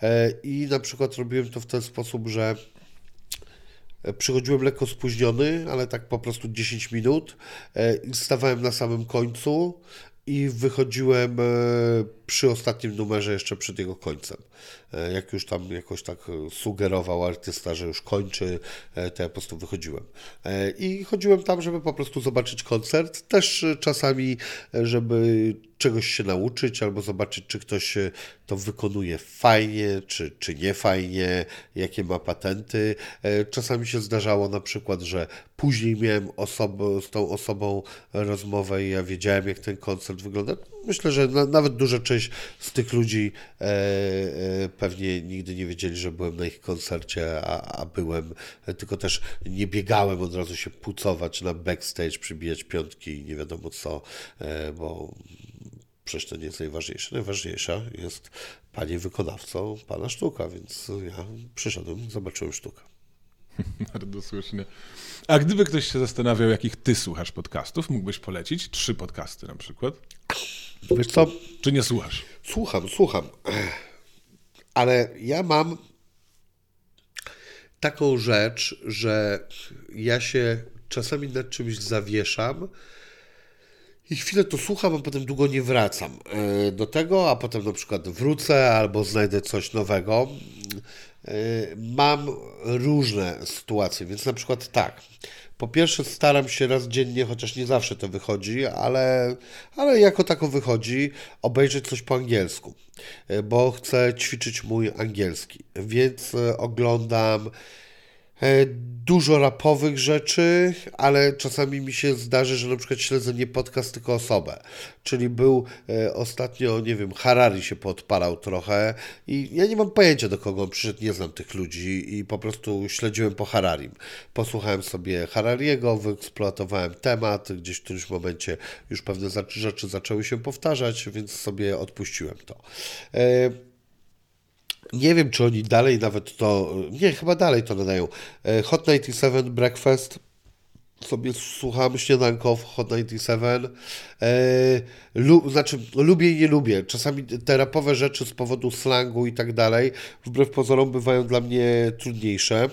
i na przykład robiłem to w ten sposób, że przychodziłem lekko spóźniony, ale tak po prostu dziesięć minut i stawałem na samym końcu i wychodziłem przy ostatnim numerze jeszcze przed jego końcem. Jak już tam jakoś tak sugerował artysta, że już kończy, to ja po prostu wychodziłem. I chodziłem tam, żeby po prostu zobaczyć koncert. Też czasami, żeby czegoś się nauczyć, albo zobaczyć, czy ktoś to wykonuje fajnie, czy, czy nie fajnie, jakie ma patenty. Czasami się zdarzało na przykład, że później miałem osobę, z tą osobą rozmowę i ja wiedziałem, jak ten koncert wygląda. Myślę, że na, nawet duża część z tych ludzi e, e, pewnie nigdy nie wiedzieli, że byłem na ich koncercie, a, a byłem, tylko też nie biegałem od razu się pucować na backstage, przybijać piątki i nie wiadomo co, e, bo przecież to nie jest najważniejsze. Najważniejsza jest, panie wykonawco, pana sztuka, więc ja przyszedłem, zobaczyłem sztukę. Bardzo słusznie. A gdyby ktoś się zastanawiał, jakich ty słuchasz podcastów, mógłbyś polecić trzy podcasty na przykład? Wiesz co? Czy nie słuchasz? Słucham, słucham. Ale ja mam taką rzecz, że ja się czasami nad czymś zawieszam i chwilę to słucham, a potem długo nie wracam do tego, a potem na przykład wrócę albo znajdę coś nowego. Mam różne sytuacje, więc na przykład tak. Po pierwsze staram się raz dziennie, chociaż nie zawsze to wychodzi, ale, ale jako tako wychodzi, obejrzeć coś po angielsku, bo chcę ćwiczyć mój angielski, więc oglądam dużo rapowych rzeczy, ale czasami mi się zdarzy, że na przykład śledzę nie podcast, tylko osobę. Czyli był e, ostatnio, nie wiem, Harari się podpalał trochę i ja nie mam pojęcia, do kogo on przyszedł, nie znam tych ludzi i po prostu śledziłem po Hararim. Posłuchałem sobie Harariego, wyeksploatowałem temat, gdzieś w którymś momencie już pewne rzeczy zaczęły się powtarzać, więc sobie odpuściłem to. E, Nie wiem, czy oni dalej nawet to... Nie, chyba dalej to nadają. Hot dziewięćdziesiąt siedem Breakfast. Sobie słucham śniadanko w Hot dziewięćdziesiąt siedem. E, lu, znaczy, lubię i nie lubię. Czasami te rapowe rzeczy z powodu slangu i tak dalej, wbrew pozorom, bywają dla mnie trudniejsze.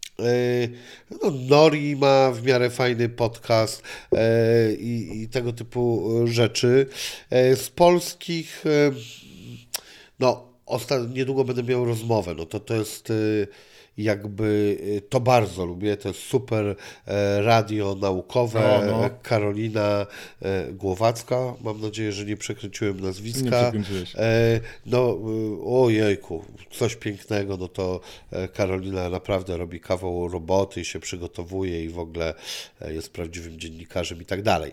No, Nori ma w miarę fajny podcast e, i, i tego typu rzeczy. E, z polskich... E, no... Osta- niedługo będę miał rozmowę, no to to jest jakby, to bardzo lubię, to jest super radio naukowe, no, no. Karolina Głowacka, mam nadzieję, że nie przekręciłem nazwiska. Nie przekręciłeś. No, ojejku, coś pięknego, no to Karolina naprawdę robi kawał roboty i się przygotowuje i w ogóle jest prawdziwym dziennikarzem i tak dalej.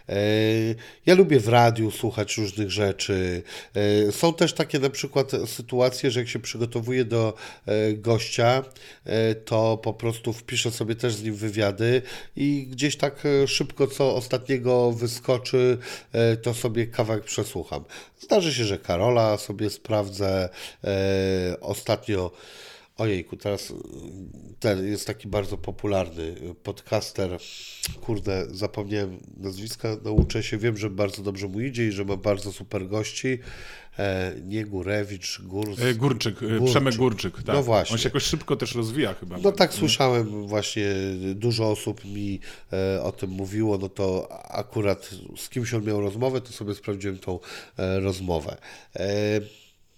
Ja lubię w radiu słuchać różnych rzeczy. Są też takie na przykład sytuacje, że jak się przygotowuję do gościa, to po prostu wpiszę sobie też z nim wywiady i gdzieś tak szybko, co ostatniego wyskoczy, to sobie kawałek przesłucham. Zdarzy się, że Karola sobie sprawdzę. Ostatnio, ojejku, teraz ten jest taki bardzo popularny podcaster, kurde, zapomniałem nazwiska, nauczę się, wiem, że bardzo dobrze mu idzie i że ma bardzo super gości. E, nie Górewicz, Gór... e, Górczyk, Górczyk, Przemek Górczyk, tak. No właśnie. On się jakoś szybko też rozwija chyba. No tak, nie? Słyszałem właśnie, dużo osób mi e, o tym mówiło, no to akurat z kimś on miał rozmowę, to sobie sprawdziłem tą e, rozmowę. E,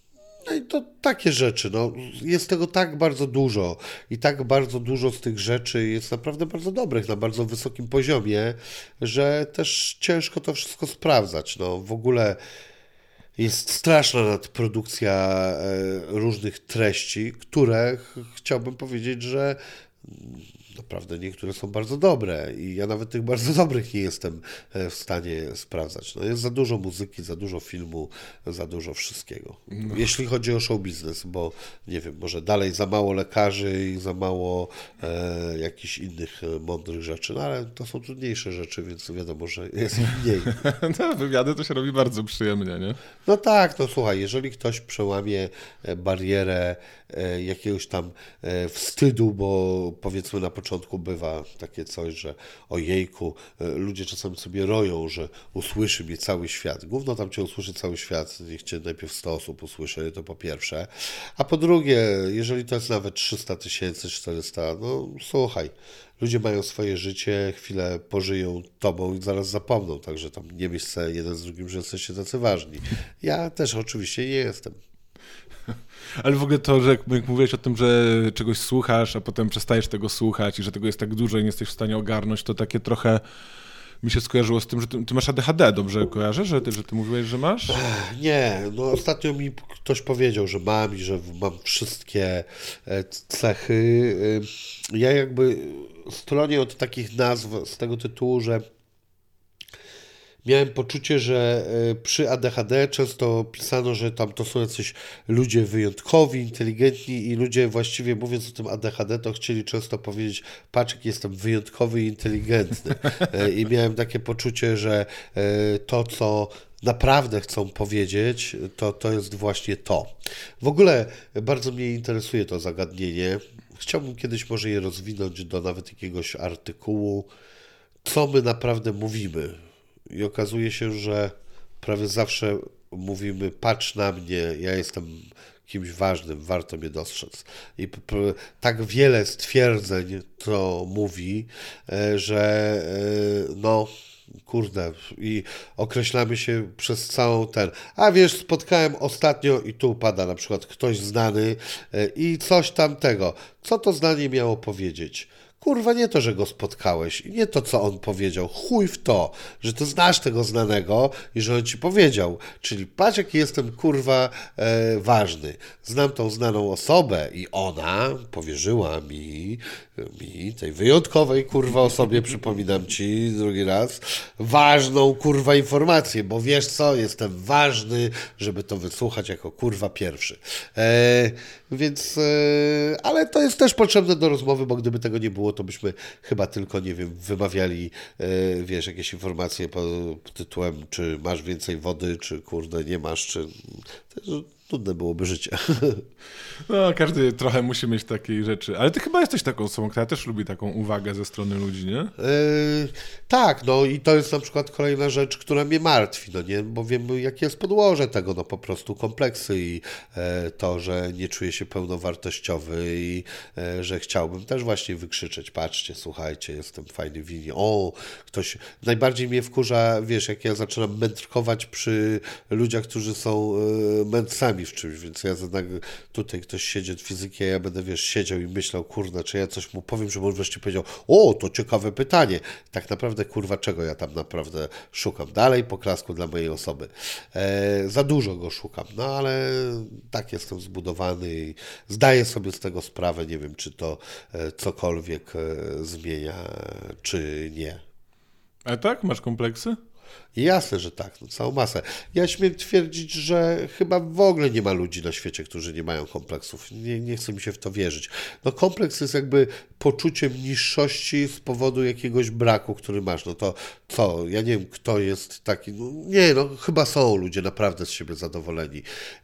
No i to takie rzeczy, no. Jest tego tak bardzo dużo i tak bardzo dużo z tych rzeczy jest naprawdę bardzo dobrych, na bardzo wysokim poziomie, że też ciężko to wszystko sprawdzać. No, w ogóle jest straszna nadprodukcja e, różnych treści, które ch- chciałbym powiedzieć, że naprawdę niektóre są bardzo dobre i ja nawet tych bardzo dobrych nie jestem e, w stanie sprawdzać. No jest za dużo muzyki, za dużo filmu, za dużo wszystkiego. No. Jeśli chodzi o show biznes, bo nie wiem, może dalej za mało lekarzy i za mało e, jakichś innych e, mądrych rzeczy, no ale to są trudniejsze rzeczy, więc wiadomo, że jest ich mniej. No, wywiady to się robi bardzo przyjemnie, nie? No tak, no słuchaj, jeżeli ktoś przełamie e, barierę e, jakiegoś tam e, wstydu, bo powiedzmy na początku bywa takie coś, że ojejku, e, ludzie czasami sobie roją, że usłyszy mnie cały świat. Gówno tam cię usłyszy cały świat, niech cię najpierw sto osób usłyszy, to po pierwsze. A po drugie, jeżeli to jest nawet trzysta tysięcy, czterysta, no słuchaj, ludzie mają swoje życie, chwilę pożyją tobą i zaraz zapomną, także tam nie myśl sobie jeden z drugim, że jesteście tacy ważni. Ja też oczywiście nie jestem. Ale w ogóle to, że jak jak mówiłeś o tym, że czegoś słuchasz, a potem przestajesz tego słuchać i że tego jest tak dużo i nie jesteś w stanie ogarnąć, to takie trochę mi się skojarzyło z tym, że ty, ty masz A D H D, dobrze kojarzę, że ty, że ty mówiłeś, że masz? Nie, no ostatnio mi ktoś powiedział, że mam i że mam wszystkie e, cechy. E, Ja jakby stronię od takich nazw z tego tytułu, że miałem poczucie, że e, przy A D H D często pisano, że tam to są jacyś ludzie wyjątkowi, inteligentni i ludzie właściwie mówiąc o tym A D H D, to chcieli często powiedzieć, patrz, jaki jestem wyjątkowy i inteligentny. E, I miałem takie poczucie, że e, to, co naprawdę chcą powiedzieć, to, to jest właśnie to. W ogóle bardzo mnie interesuje to zagadnienie. Chciałbym kiedyś może je rozwinąć do nawet jakiegoś artykułu, co my naprawdę mówimy. I okazuje się, że prawie zawsze mówimy, patrz na mnie, ja jestem kimś ważnym, warto mnie dostrzec. I p- p- tak wiele stwierdzeń to mówi, e, że e, no kurde, i określamy się przez całą ten. A wiesz, spotkałem ostatnio i tu pada na przykład ktoś znany e, i coś tamtego. Co to zdanie miało powiedzieć? Kurwa, nie to, że go spotkałeś i nie to, co on powiedział. Chuj w to, że ty znasz tego znanego i że on ci powiedział. Czyli patrz, jaki jestem, kurwa, e, ważny. Znam tą znaną osobę i ona powierzyła mi, mi, tej wyjątkowej, kurwa, osobie, przypominam ci drugi raz, ważną, kurwa, informację, bo wiesz co, jestem ważny, żeby to wysłuchać jako, kurwa, pierwszy. E, więc, e, ale to jest też potrzebne do rozmowy, bo gdyby tego nie było, to byśmy chyba tylko, nie wiem, wymawiali, e, wiesz, jakieś informacje pod tytułem, czy masz więcej wody, czy kurde nie masz, czy... Trudne byłoby życie. No, każdy trochę musi mieć takiej rzeczy. Ale ty chyba jesteś taką osobą, która też lubi taką uwagę ze strony ludzi, nie? Yy, tak, no i to jest na przykład kolejna rzecz, która mnie martwi, no nie, bo wiem, jakie jest podłoże tego, no po prostu kompleksy i e, to, że nie czuję się pełnowartościowy i e, że chciałbym też właśnie wykrzyczeć, patrzcie, słuchajcie, jestem fajny w winie, o, ktoś, najbardziej mnie wkurza, wiesz, jak ja zaczynam mędrkować przy ludziach, którzy są e, mędrcami w czymś, więc ja jednak tutaj ktoś siedzi od fizyki, a ja będę, wiesz, siedział i myślał, kurna, czy ja coś mu powiem, żeby on wreszcie powiedział, o, to ciekawe pytanie. Tak naprawdę, kurwa, czego ja tam naprawdę szukam? Dalej poklasku dla mojej osoby. E, za dużo go szukam, no ale tak jestem zbudowany i zdaję sobie z tego sprawę, nie wiem, czy to e, cokolwiek e, zmienia, czy nie. A tak? Masz kompleksy? Jasne, że tak, no, całą masę. Ja śmiem twierdzić, że chyba w ogóle nie ma ludzi na świecie, którzy nie mają kompleksów. Nie, nie chce mi się w to wierzyć. No kompleks jest jakby poczuciem niższości z powodu jakiegoś braku, który masz. No to co? Ja nie wiem, kto jest taki... No, nie, no chyba są ludzie naprawdę z siebie zadowoleni.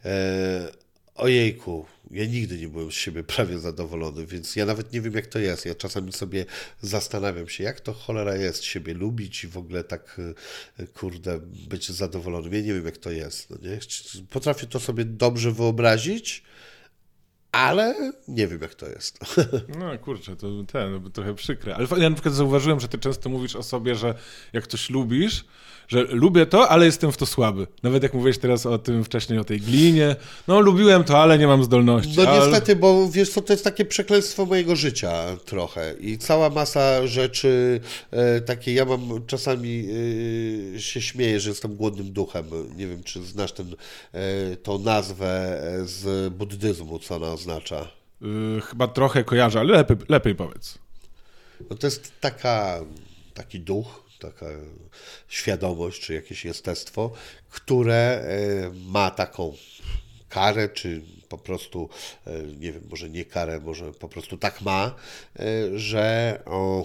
E, Ojejku, ja nigdy nie byłem z siebie prawie zadowolony, więc ja nawet nie wiem, jak to jest. Ja czasami sobie zastanawiam się, jak to cholera jest siebie lubić i w ogóle tak, kurde, być zadowolonym. Ja nie wiem, jak to jest. No nie? Potrafię to sobie dobrze wyobrazić, ale nie wiem, jak to jest. No kurczę, to ten, trochę przykre. Ale ja na przykład zauważyłem, że ty często mówisz o sobie, że jak coś lubisz, że lubię to, ale jestem w to słaby. Nawet jak mówiłeś teraz o tym wcześniej, o tej glinie, no lubiłem to, ale nie mam zdolności. No ale... niestety, bo wiesz co, to jest takie przekleństwo mojego życia trochę i cała masa rzeczy e, takie, ja mam czasami e, się śmieję, że jestem głodnym duchem. Nie wiem, czy znasz ten, e, tą nazwę z buddyzmu, co ona oznacza. Yy, chyba trochę kojarzę, ale lepiej, lepiej powiedz. No to jest taka, taki duch, taka świadomość, czy jakieś jestestwo, które e, ma taką karę, czy po prostu, e, nie wiem, może nie karę, może po prostu tak ma, e, że o,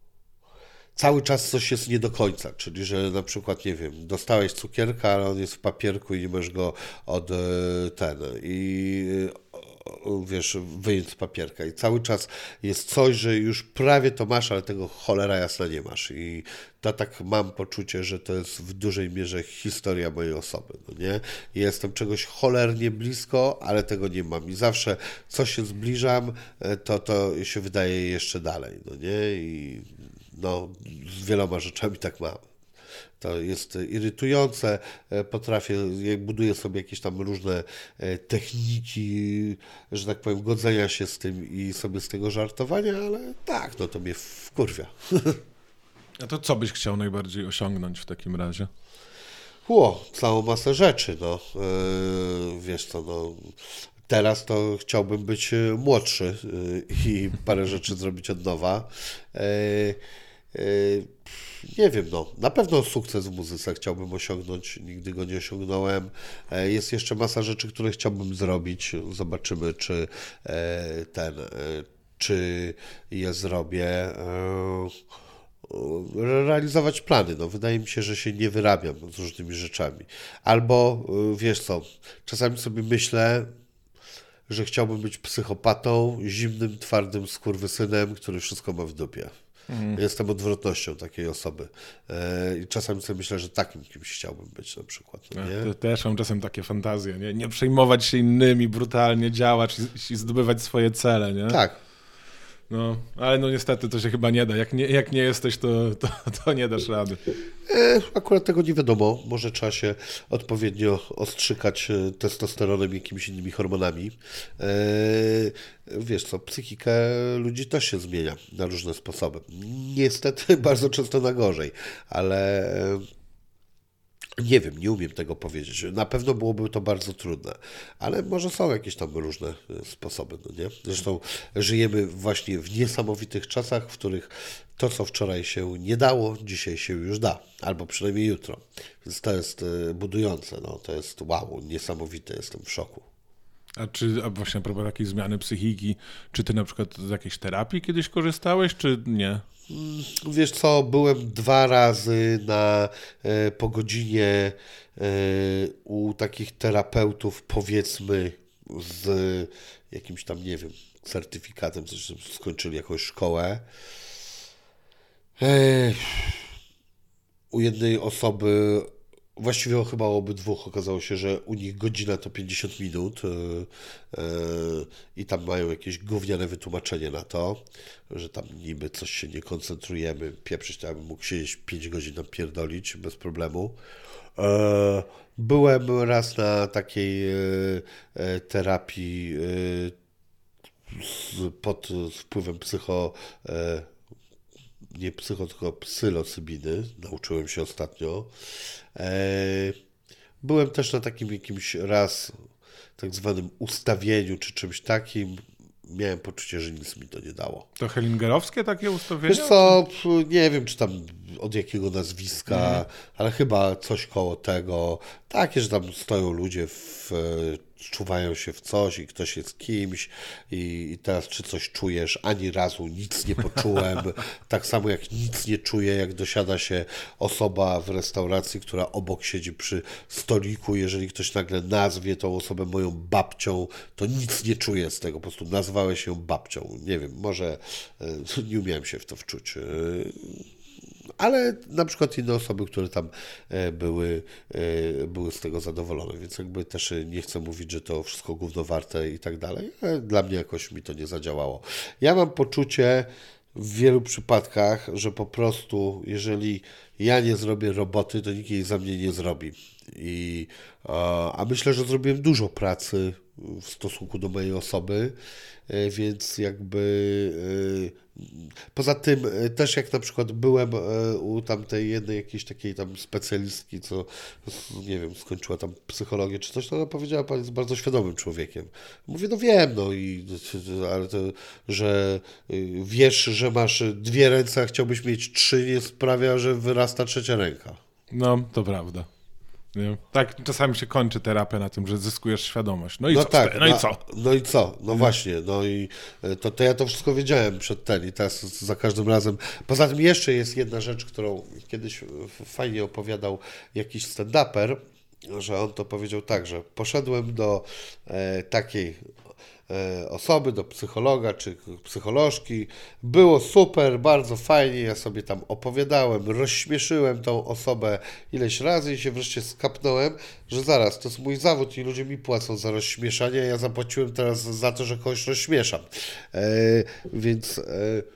cały czas coś jest nie do końca, czyli że na przykład, nie wiem, dostałeś cukierka, ale on jest w papierku i nie możesz go od e, ten i o, wiesz, wyjąć z papierka i cały czas jest coś, że już prawie to masz, ale tego cholera jasna nie masz i to tak mam poczucie, że to jest w dużej mierze historia mojej osoby, no nie? Jestem czegoś cholernie blisko, ale tego nie mam i zawsze co się zbliżam, to to się wydaje jeszcze dalej, no nie? I no, z wieloma rzeczami tak mam. To jest irytujące, potrafię, buduję sobie jakieś tam różne techniki, że tak powiem, godzenia się z tym i sobie z tego żartowania, ale tak, no to mnie wkurwia. A to co byś chciał najbardziej osiągnąć w takim razie? Ło, całą masę rzeczy, no. Yy, wiesz co, no. Teraz to chciałbym być młodszy yy, i parę rzeczy zrobić od nowa. Yy, yy, Nie wiem, no, na pewno sukces w muzyce chciałbym osiągnąć, nigdy go nie osiągnąłem. Jest jeszcze masa rzeczy, które chciałbym zrobić. Zobaczymy, czy ten, czy je zrobię. Realizować plany. No, wydaje mi się, że się nie wyrabiam z różnymi rzeczami. Albo, wiesz co, czasami sobie myślę, że chciałbym być psychopatą, zimnym, twardym skurwysynem, który wszystko ma w dupie. Mhm. Jestem odwrotnością takiej osoby. I czasami sobie myślę, że takim kimś chciałbym być na przykład. No, nie? Ja też mam czasem takie fantazje, nie? Nie przejmować się innymi, brutalnie działać i, i zdobywać swoje cele, nie? Tak. No, ale no niestety to się chyba nie da. Jak nie, jak nie jesteś, to, to, to nie dasz rady. E, akurat tego nie wiadomo. Może trzeba się odpowiednio ostrzykać testosteronem i jakimiś innymi hormonami. E, wiesz co, psychikę ludzi też się zmienia na różne sposoby. Niestety bardzo często na gorzej, ale nie wiem, nie umiem tego powiedzieć. Na pewno byłoby to bardzo trudne, ale może są jakieś tam różne sposoby, no nie? Zresztą żyjemy właśnie w niesamowitych czasach, w których to, co wczoraj się nie dało, dzisiaj się już da, albo przynajmniej jutro. Więc to jest budujące, no, to jest wow, niesamowite, jestem w szoku. A czy a właśnie a propos takiej zmiany psychiki, czy ty na przykład z jakiejś terapii kiedyś korzystałeś, czy nie? Wiesz co, byłem dwa razy na, e, po godzinie e, u takich terapeutów, powiedzmy, z jakimś tam, nie wiem, certyfikatem, coś skończyli jakąś szkołę. E, u jednej osoby, właściwie chyba u obydwóch, okazało się, że u nich godzina to pięćdziesiąt minut yy, yy, i tam mają jakieś gówniane wytłumaczenie na to, że tam niby coś się nie koncentrujemy, pieprzyć, to ja bym mógł siedzieć pięć godzin napierdolić bez problemu. Yy, byłem raz na takiej yy, yy, terapii yy, z, pod wpływem psycho... Yy, nie psycho, tylko psylocybiny. Nauczyłem się ostatnio. Byłem też na takim jakimś raz tak zwanym ustawieniu, czy czymś takim. Miałem poczucie, że nic mi to nie dało. To hellingerowskie takie ustawienie? Wiesz co, nie wiem, czy tam od jakiego nazwiska, mm. ale chyba coś koło tego. Takie, że tam stoją ludzie, w, czuwają się w coś i ktoś jest kimś i, i teraz czy coś czujesz? Ani razu nic nie poczułem. Tak samo jak nic nie czuję, jak dosiada się osoba w restauracji, która obok siedzi przy stoliku. Jeżeli ktoś nagle nazwie tą osobę moją babcią, to nic nie czuję z tego. Po prostu nazwałeś ją babcią. Nie wiem, może nie umiałem się w to wczuć. ale na przykład inne osoby, które tam były, były z tego zadowolone, więc jakby też nie chcę mówić, że to wszystko gówno warte i tak dalej, ale dla mnie jakoś mi to nie zadziałało. Ja mam poczucie w wielu przypadkach, że po prostu jeżeli ja nie zrobię roboty, to nikt jej za mnie nie zrobi. I, a, a myślę, że zrobiłem dużo pracy w stosunku do mojej osoby, więc jakby poza tym też jak na przykład byłem u tamtej jednej jakiejś takiej tam specjalistki, co nie wiem, skończyła tam psychologię czy coś, to ona powiedziała, pani jest bardzo świadomym człowiekiem. Mówię, no wiem, no i ale to, że wiesz, że masz dwie ręce, a chciałbyś mieć trzy, nie sprawia, że wyrasta trzecia ręka. No, to prawda. Nie? Tak, czasami się kończy terapia na tym, że zyskujesz świadomość. No i no co? Tak, no, no i co? No i co? No właśnie, no i to, to ja to wszystko wiedziałem przed ten i teraz za każdym razem. Poza tym jeszcze jest jedna rzecz, którą kiedyś fajnie opowiadał jakiś stand-uper, że on to powiedział tak, że poszedłem do e, takiej osoby, do psychologa czy psycholożki. Było super, bardzo fajnie, ja sobie tam opowiadałem, rozśmieszyłem tą osobę ileś razy i się wreszcie skapnąłem, że zaraz, to jest mój zawód i ludzie mi płacą za rozśmieszanie, ja zapłaciłem teraz za to, że kogoś rozśmieszam. E, więc e,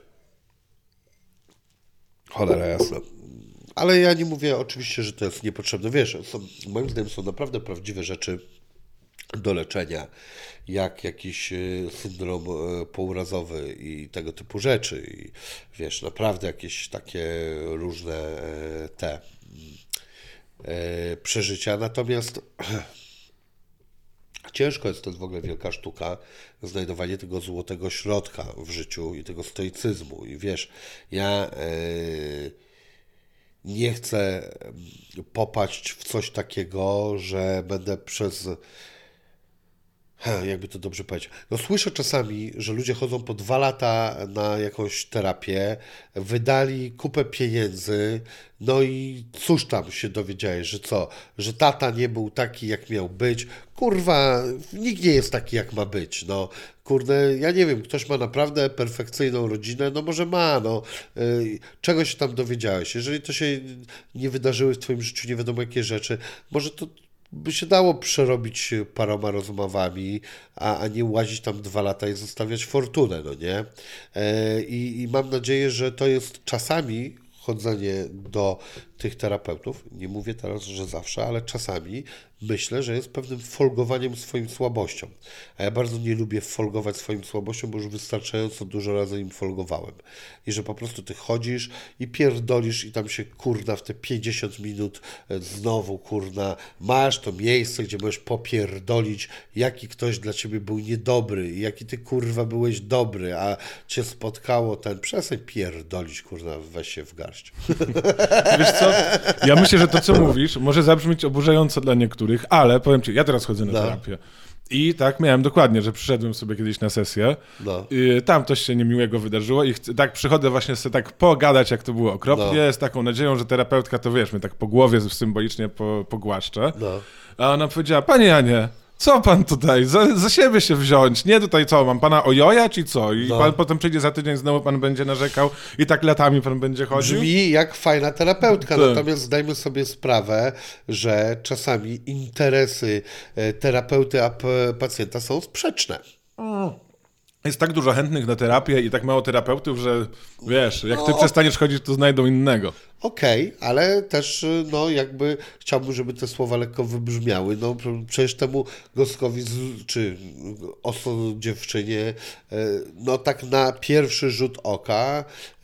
cholera jasna. Ale ja nie mówię oczywiście, że to jest niepotrzebne. Wiesz, są, moim zdaniem są naprawdę prawdziwe rzeczy do leczenia, jak jakiś syndrom pourazowy i tego typu rzeczy. I wiesz, naprawdę jakieś takie różne te przeżycia. Natomiast ciężko jest, to jest w ogóle wielka sztuka, znajdowanie tego złotego środka w życiu i tego stoicyzmu. I wiesz, ja nie chcę popaść w coś takiego, że będę przez Ha, jakby to dobrze powiedzieć. No słyszę czasami, że ludzie chodzą po dwa lata na jakąś terapię, wydali kupę pieniędzy, no i cóż tam się dowiedziałeś, że co? Że tata nie był taki, jak miał być. Kurwa, nikt nie jest taki, jak ma być. No, kurde, ja nie wiem, ktoś ma naprawdę perfekcyjną rodzinę, no może ma, no. Yy, czego się tam dowiedziałeś? Jeżeli to się nie wydarzyły w twoim życiu, nie wiadomo jakie rzeczy, może to by się dało przerobić paroma rozmowami, a, a nie łazić tam dwa lata i zostawiać fortunę, no nie? E, i, I mam nadzieję, że to jest czasami chodzenie do tych terapeutów, nie mówię teraz, że zawsze, ale czasami myślę, że jest pewnym folgowaniem swoim słabościom. A ja bardzo nie lubię folgować swoim słabościom, bo już wystarczająco dużo razy im folgowałem. I że po prostu ty chodzisz i pierdolisz i tam się kurna w te pięćdziesiąt minut znowu kurna masz to miejsce, gdzie możesz popierdolić, jaki ktoś dla ciebie był niedobry i jaki ty kurwa byłeś dobry, a cię spotkało ten, przestań pierdolić kurna, weź się w garść. Wiesz co, ja myślę, że to co mówisz może zabrzmieć oburzająco dla niektórych, ale powiem ci, ja teraz chodzę na no. terapię i tak miałem dokładnie, że przyszedłem sobie kiedyś na sesję, no. i tam coś się niemiłego wydarzyło i chcę, tak przychodzę właśnie sobie tak pogadać, jak to było okropnie, no. z taką nadzieją, że terapeutka to wiesz, mnie tak po głowie symbolicznie po, pogłaszcze, no. a ona powiedziała, panie Janie, co pan tutaj, za, za siebie się wziąć, nie tutaj co, mam pana ojoja, czy co? I no. pan potem przyjdzie za tydzień, znowu pan będzie narzekał i tak latami pan będzie chodził? Brzmi jak fajna terapeutka, tak. Natomiast zdajmy sobie sprawę, że czasami interesy terapeuty a pacjenta są sprzeczne. Jest tak dużo chętnych na terapię i tak mało terapeutów, że wiesz, jak ty no. przestaniesz chodzić, to znajdą innego. Okej, okay, ale też no jakby chciałbym, żeby te słowa lekko wybrzmiały. No przecież temu gostkowi czy oso dziewczynie no tak na pierwszy rzut oka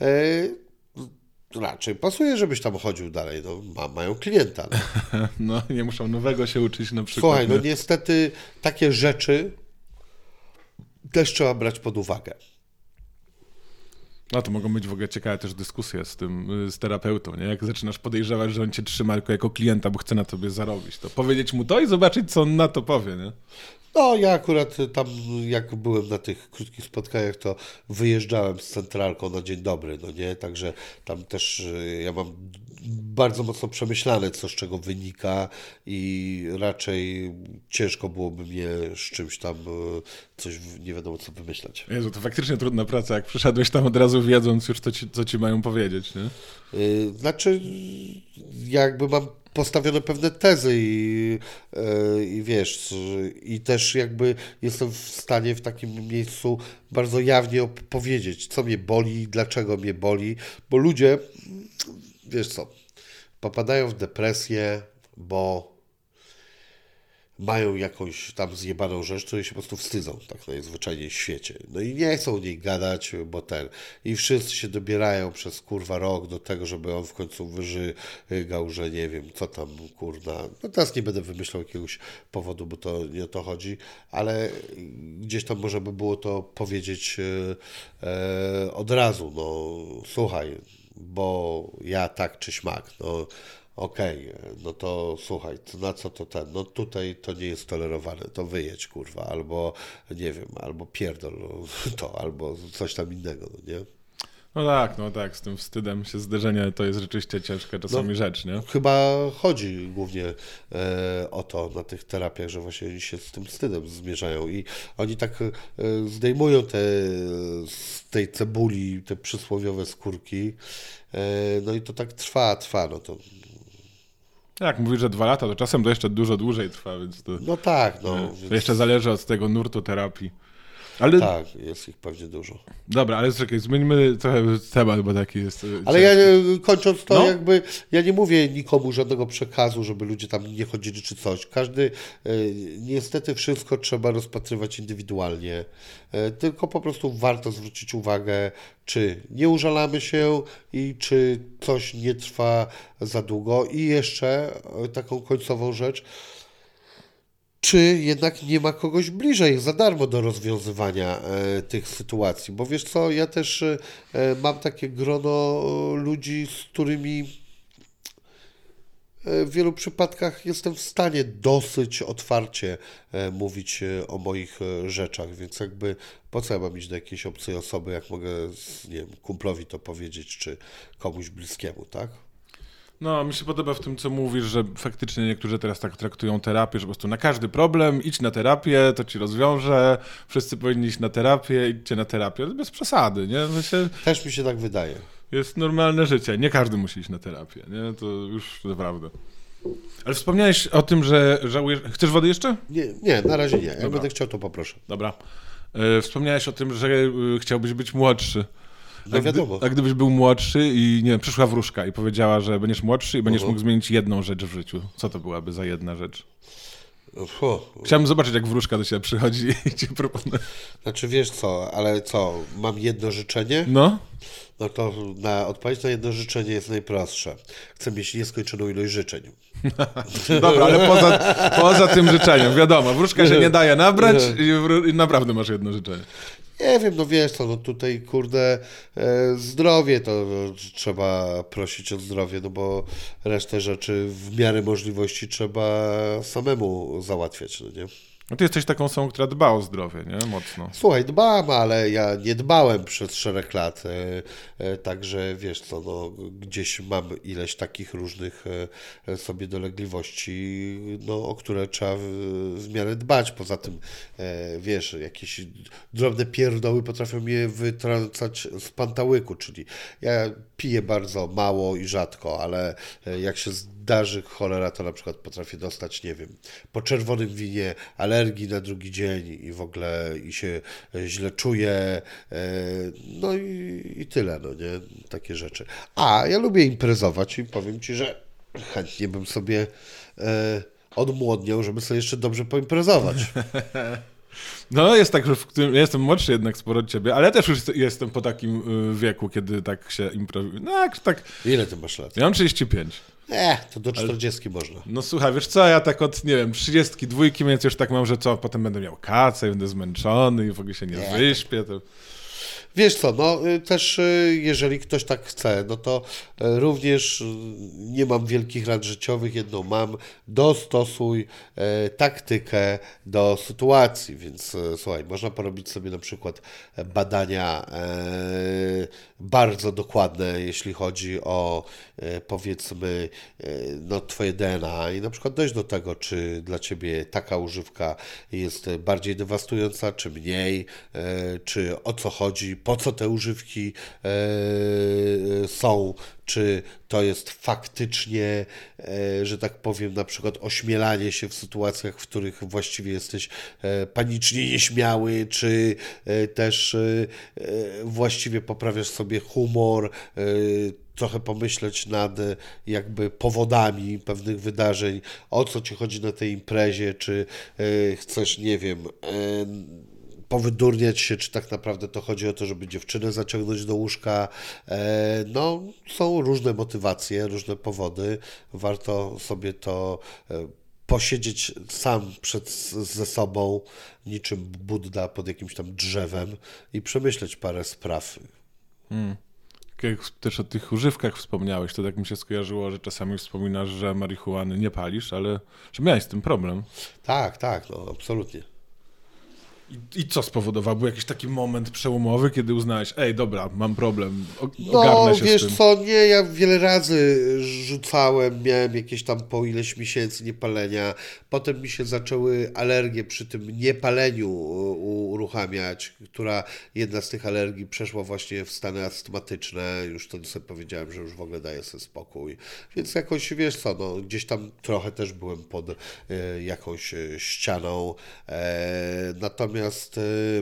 raczej pasuje, żebyś tam chodził dalej. No, ma, mają klienta. No. no nie muszą nowego się uczyć na przykład. Słuchaj, no nie? niestety takie rzeczy też trzeba brać pod uwagę. No to mogą być w ogóle ciekawe też dyskusje z tym, z terapeutą, nie? Jak zaczynasz podejrzewać, że on cię trzyma tylko jako klienta, bo chce na tobie zarobić, to powiedzieć mu to i zobaczyć, co on na to powie, nie? No ja akurat tam, jak byłem na tych krótkich spotkaniach, to wyjeżdżałem z centralką na dzień dobry, no nie? Także tam też ja mam bardzo mocno przemyślane, co z czego wynika i raczej ciężko byłoby mnie z czymś tam coś nie wiadomo co wymyślać. Jezu, to faktycznie trudna praca, jak przyszedłeś tam od razu wiedząc już, co ci, co ci mają powiedzieć, nie? Znaczy, jakby mam postawione pewne tezy i, i wiesz, i też jakby jestem w stanie w takim miejscu bardzo jawnie powiedzieć, co mnie boli, dlaczego mnie boli, bo ludzie, wiesz co, popadają w depresję, bo mają jakąś tam zjebaną rzecz, której się po prostu wstydzą, tak najzwyczajniej w świecie. No i nie chcą o niej gadać, bo ten. I wszyscy się dobierają przez kurwa rok do tego, żeby on w końcu wyżygał, że nie wiem, co tam kurna. No teraz nie będę wymyślał jakiegoś powodu, bo to nie o to chodzi, ale gdzieś tam może by było to powiedzieć e, od razu, no słuchaj, bo ja tak czy śmak, no okej, okay, no to słuchaj, to na co to ten, no tutaj to nie jest tolerowane, to wyjedź kurwa, albo nie wiem, albo pierdol to, albo coś tam innego, no nie? No tak, no tak, z tym wstydem się zderzenie to jest rzeczywiście ciężka czasami no, rzecz, nie? Chyba chodzi głównie e, o to na tych terapiach, że właśnie oni się z tym wstydem zmierzają i oni tak e, zdejmują te, z tej cebuli te przysłowiowe skórki, e, no i to tak trwa, trwa, no to jak mówisz, że dwa lata, to czasem to jeszcze dużo dłużej trwa, więc to... No tak, no. To więc... jeszcze zależy od tego nurtu terapii. Ale... Tak, jest ich pewnie dużo. Dobra, ale czekaj, zmieńmy trochę temat, bo taki jest... Ale ja kończąc to, no? jakby, ja nie mówię nikomu żadnego przekazu, żeby ludzie tam nie chodzili czy coś. Każdy, niestety wszystko trzeba rozpatrywać indywidualnie, tylko po prostu warto zwrócić uwagę, czy nie użalamy się i czy coś nie trwa za długo. I jeszcze taką końcową rzecz, czy jednak nie ma kogoś bliżej za darmo do rozwiązywania e, tych sytuacji. Bo wiesz co, ja też e, mam takie grono ludzi, z którymi e, w wielu przypadkach jestem w stanie dosyć otwarcie e, mówić e, o moich e, rzeczach, więc jakby po co ja mam iść do jakiejś obcej osoby, jak mogę, nie wiem, kumplowi to powiedzieć, czy komuś bliskiemu, tak? No, mi się podoba w tym, co mówisz, że faktycznie niektórzy teraz tak traktują terapię, że po prostu na każdy problem idź na terapię, to ci rozwiąże, wszyscy powinni iść na terapię, idźcie na terapię, bez przesady, nie? Myślę, też mi się tak wydaje. Jest normalne życie, nie każdy musi iść na terapię, nie? To już naprawdę. Ale wspomniałeś o tym, że żałujesz... Chcesz wody jeszcze? Nie, nie, na razie nie. Jak będę chciał, to poproszę. Dobra. E, wspomniałeś o tym, że e, chciałbyś być młodszy. No a, wiadomo. Gdy, a gdybyś był młodszy i nie wiem, przyszła wróżka i powiedziała, że będziesz młodszy i będziesz uh-huh. mógł zmienić jedną rzecz w życiu. Co to byłaby za jedna rzecz? Uh-huh. Chciałbym zobaczyć, jak wróżka do ciebie przychodzi i ci proponuje. Znaczy wiesz co, ale co, mam jedno życzenie? No. No to na odpowiedź na jedno życzenie jest najprostsze. Chcę mieć nieskończoną ilość życzeń. Dobra, ale poza, poza tym życzeniem, wiadomo, wróżka się nie daje nabrać i, i naprawdę masz jedno życzenie. Nie wiem, no wiesz co, no tutaj kurde e, zdrowie to no, trzeba prosić o zdrowie, no bo resztę rzeczy w miarę możliwości trzeba samemu załatwiać, no nie? No ty jesteś taką osobą, która dba o zdrowie, nie? Mocno. Słuchaj, dbam, ale ja nie dbałem przez szereg lat, e, e, także wiesz co, no, gdzieś mam ileś takich różnych e, sobie dolegliwości, no, o które trzeba w, w miarę dbać. Poza tym, e, wiesz, jakieś drobne pierdoły potrafią mnie wytrącać z pantałyku, czyli ja piję bardzo mało i rzadko, ale e, jak się zdarzy cholera, to na przykład potrafię dostać, nie wiem, po czerwonym winie alergii na drugi dzień i w ogóle i się źle czuję, no i, i tyle, no nie, takie rzeczy. A ja lubię imprezować i powiem Ci, że chętnie bym sobie e, odmłodniał, żeby sobie jeszcze dobrze poimprezować. No jest tak, że w którym, ja jestem młodszy jednak sporo od ciebie, ale ja też już jestem po takim wieku, kiedy tak się improwizuje. No jak tak... Ile ty masz lat? Ja mam trzydzieści pięć. Nie, to do czterdziestki ale, można. No słuchaj, wiesz co, ja tak od, nie wiem, trzydziestki dwójki, więc już tak mam, że co, potem będę miał kacę, będę zmęczony i w ogóle się nie, nie wyśpię. To... Wiesz co, no y, też y, jeżeli ktoś tak chce, no to y, również y, nie mam wielkich rad życiowych, jedną mam, dostosuj y, taktykę do sytuacji, więc y, słuchaj, można porobić sobie na przykład badania y, bardzo dokładne, jeśli chodzi o y, powiedzmy y, no twoje D N A i na przykład dojść do tego, czy dla ciebie taka używka jest bardziej dewastująca, czy mniej, y, czy o co chodzi, po co te używki e, są, czy to jest faktycznie, e, że tak powiem, na przykład ośmielanie się w sytuacjach, w których właściwie jesteś e, panicznie nieśmiały, czy e, też e, właściwie poprawiasz sobie humor, e, trochę pomyśleć nad jakby powodami pewnych wydarzeń, o co ci chodzi na tej imprezie, czy e, chcesz, nie wiem, e, powydurniać się, czy tak naprawdę to chodzi o to, żeby dziewczynę zaciągnąć do łóżka. E, no, są różne motywacje, różne powody. Warto sobie to e, posiedzieć sam przed, ze sobą, niczym Budda pod jakimś tam drzewem i przemyśleć parę spraw. Hmm. Jak też o tych używkach wspomniałeś, to tak mi się skojarzyło, że czasami wspominasz, że marihuany nie palisz, ale że miałeś z tym problem. Tak, tak, no absolutnie. I, I co spowodował? Był jakiś taki moment przełomowy, kiedy uznałeś, ej, dobra, mam problem, o, no, ogarnę się wiesz z tym. co, nie, ja wiele razy rzucałem, miałem jakieś tam po ileś miesięcy niepalenia, potem mi się zaczęły alergie przy tym niepaleniu uruchamiać, która jedna z tych alergii przeszła właśnie w stany astmatyczne, już to sobie powiedziałem, że już w ogóle daję sobie spokój, więc jakoś, wiesz co, no, gdzieś tam trochę też byłem pod y, jakąś ścianą, e, natomiast Natomiast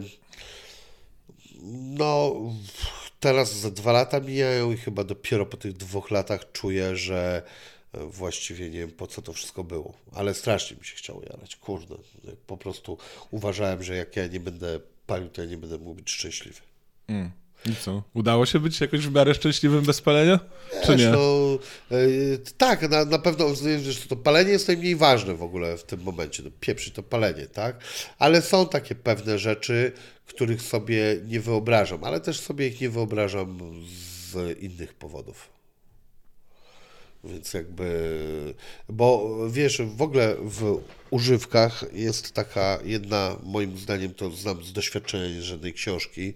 no teraz za dwa lata mijają i chyba dopiero po tych dwóch latach czuję, że właściwie nie wiem po co to wszystko było, ale strasznie mi się chciało jarać, kurde, po prostu uważałem, że jak ja nie będę palił, to ja nie będę mógł być szczęśliwy. Mm. I co? Udało się być jakoś w miarę szczęśliwym bez palenia? Czy nie? No, yy, tak, na, na pewno że to palenie jest najmniej ważne w ogóle w tym momencie. No, pieprzy to palenie, tak? Ale są takie pewne rzeczy, których sobie nie wyobrażam, ale też sobie ich nie wyobrażam z innych powodów. Więc jakby, bo wiesz, w ogóle w używkach jest taka jedna, moim zdaniem to znam z doświadczenia z żadnej książki,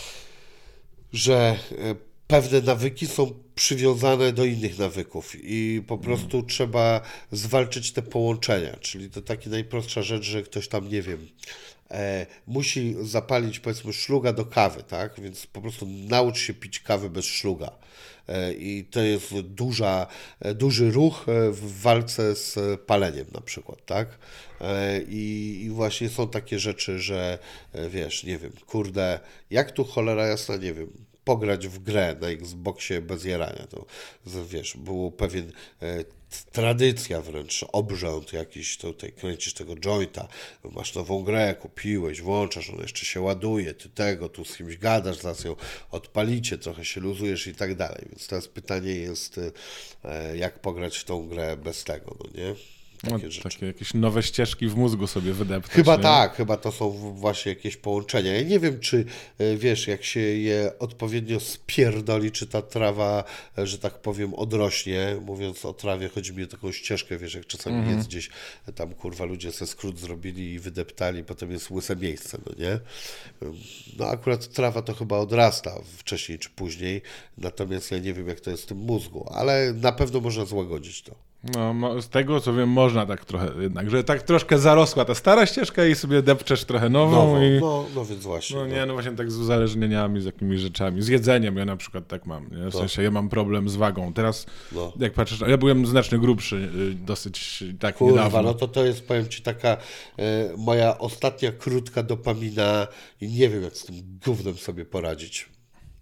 że pewne nawyki są przywiązane do innych nawyków i po prostu mm. trzeba zwalczyć te połączenia, czyli to taka najprostsza rzecz, że ktoś tam, nie wiem, e, musi zapalić powiedzmy szluga do kawy, tak, więc po prostu naucz się pić kawę bez szluga. I to jest duża, duży ruch w walce z paleniem na przykład, tak? I, I właśnie są takie rzeczy, że wiesz, nie wiem, kurde, jak tu cholera jasna, nie wiem, pograć w grę na Xboxie bez jarania, to wiesz, było pewien e, tradycja wręcz, obrząd jakiś, tutaj kręcisz tego jointa, masz nową grę, kupiłeś, włączasz, ona jeszcze się ładuje, ty tego, tu z kimś gadasz, zaraz ją odpalicie, trochę się luzujesz i tak dalej, więc teraz pytanie jest, e, jak pograć w tą grę bez tego, no nie? Takie, no, takie jakieś nowe ścieżki w mózgu sobie wydeptać. Chyba nie? tak, chyba to są właśnie jakieś połączenia. Ja nie wiem, czy wiesz, jak się je odpowiednio spierdoli, czy ta trawa, że tak powiem, odrośnie. Mówiąc o trawie, chodzi mi o taką ścieżkę, wiesz, jak czasami mm-hmm. jest gdzieś, tam kurwa ludzie se skrót zrobili i wydeptali, potem jest łyse miejsce, no nie? No akurat trawa to chyba odrasta wcześniej czy później, natomiast ja nie wiem, jak to jest w tym mózgu, ale na pewno można złagodzić to. No, z tego co wiem, można tak trochę jednak, że tak troszkę zarosła ta stara ścieżka i sobie depczesz trochę nową. Nową, i... no, no więc właśnie. No nie, no. no właśnie tak z uzależnieniami, z jakimiś rzeczami. Z jedzeniem ja na przykład tak mam, nie? W no. sensie ja mam problem z wagą. Teraz no. jak patrzysz, ja byłem znacznie grubszy dosyć tak Kurwa, niedawno. no to to jest, powiem ci, taka e, moja ostatnia krótka dopamina i nie wiem, jak z tym gównem sobie poradzić.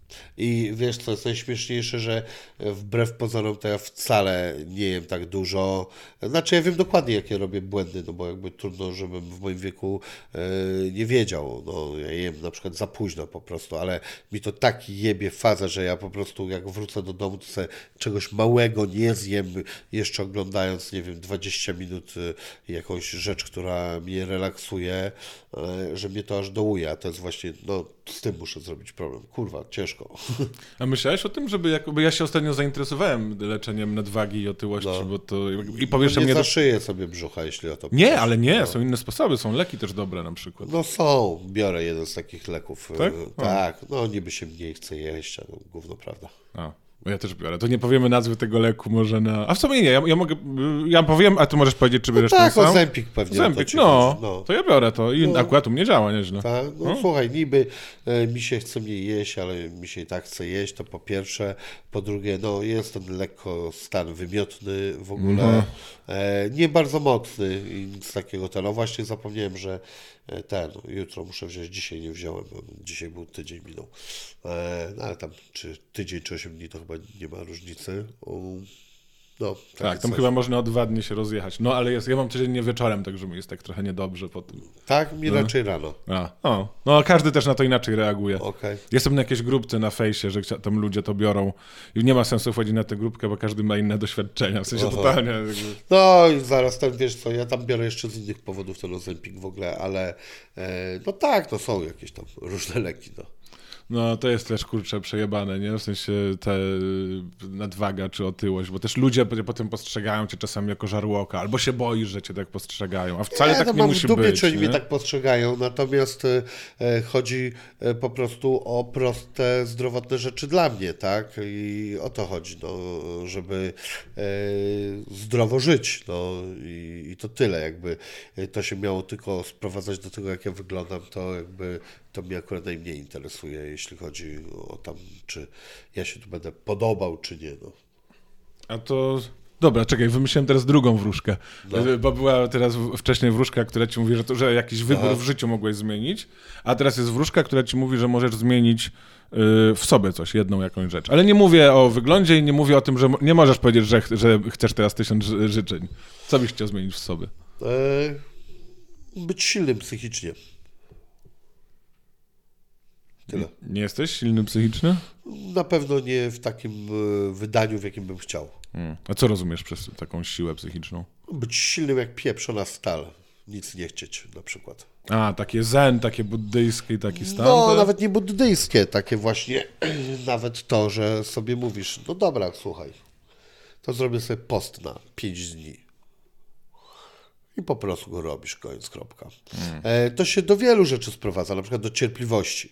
I wiesz co jest najśmieszniejsze, że wbrew pozorom to ja wcale nie jem tak dużo. Znaczy ja wiem dokładnie jakie robię błędy, no bo jakby trudno, żebym w moim wieku e, nie wiedział. No ja jem na przykład za późno po prostu, ale mi to tak jebie faza, że ja po prostu jak wrócę do domu, to sobie czegoś małego nie zjem, jeszcze oglądając, nie wiem, dwadzieścia minut e, jakąś rzecz, która mnie relaksuje, e, że mnie to aż dołuje, a to jest właśnie, no z tym muszę zrobić problem. Kurwa, ciężko. A myślałeś o tym, żeby, jak, bo ja się ostatnio zainteresowałem leczeniem nadwagi i otyłości, No. bo to, i powiesz, No nie mnie... zaszyję sobie brzucha, jeśli o to Nie, pytasz. ale nie, No. są inne sposoby, są leki też dobre na przykład. No są, biorę jeden z takich leków. Tak? E, Tak, no niby się mniej chce jeść, a no, gówno prawda. A, bo ja też biorę. To nie powiemy nazwy tego leku może na... A w sumie nie, ja, ja mogę... Ja powiem, a ty możesz powiedzieć, czy bierzesz No tak, ten sam? Ozempik pewnie. o to Ozempik, ci no, chodzi, no. to ja biorę to i No. akurat u mnie działa nieźle. Tak, no, słuchaj, niby e, mi się chce mniej jeść, ale mi się i tak chce jeść, to po pierwsze. Po drugie, no jest ten lekko stan wymiotny w ogóle. Mhm. E, nie bardzo mocny i nic takiego. To, no właśnie zapomniałem, że e, ten, jutro muszę wziąć, dzisiaj nie wziąłem, bo dzisiaj był tydzień minął. E, no ale tam czy tydzień, czy osiem dni to chyba nie ma różnicy. Um, no, Tak, tam coś. chyba można o dwa dni się rozjechać. No ale jest, ja mam codziennie wieczorem, także mi jest tak trochę niedobrze po tym. Tak, mi raczej rano. A, o, no każdy też na to inaczej reaguje. Okej. Jestem na jakiejś grupce na fejsie, że chcia- tam ludzie to biorą i nie ma sensu wchodzić na tę grupkę, bo każdy ma inne doświadczenia, w sensie Aha. totalnie. jakby- No i zaraz ten, wiesz co, ja tam biorę jeszcze z innych powodów ten Ozempik w ogóle, ale e, no tak, no są jakieś tam różne leki, no. No to jest też, kurczę, przejebane, nie? W sensie ta nadwaga czy otyłość, bo też ludzie p- potem postrzegają cię czasami jako żarłoka, albo się boisz, że cię tak postrzegają, a wcale ja tak to nie mam musi w dupie, być. czy oni nie? mnie tak postrzegają, natomiast e, e, chodzi e, po prostu o proste, zdrowotne rzeczy dla mnie, tak? I o to chodzi, no, żeby e, zdrowo żyć, no i, i to tyle, jakby e, to się miało tylko sprowadzać do tego, jak ja wyglądam, to jakby to mnie akurat najmniej interesuje, jeśli chodzi o tam, czy ja się tu będę podobał, czy nie, no. A to... Dobra, czekaj, wymyśliłem teraz drugą wróżkę, No. bo była teraz w- wcześniej wróżka, która ci mówi, że, to, że jakiś wybór Aha. w życiu mogłeś zmienić, a teraz jest wróżka, która ci mówi, że możesz zmienić y, w sobie coś, jedną jakąś rzecz. Ale nie mówię o wyglądzie i nie mówię o tym, że mo- nie możesz powiedzieć, że, ch- że chcesz teraz tysiąc ży- życzeń. Co byś chciał zmienić w sobie? E, być silnym psychicznie. Tyle. Nie jesteś silny psychicznie? Na pewno nie w takim e, wydaniu, w jakim bym chciał. Hmm. A co rozumiesz przez taką siłę psychiczną? Być silnym jak pieprzona stal. Nic nie chcieć na przykład. A, takie zen, takie buddyjskie, taki stan. No, to- nawet nie buddyjskie, takie właśnie, nawet to, że sobie mówisz, no dobra, słuchaj, to zrobię sobie post na pięć dni. I po prostu go robisz, koniec, kropka. E, to się do wielu rzeczy sprowadza, na przykład do cierpliwości.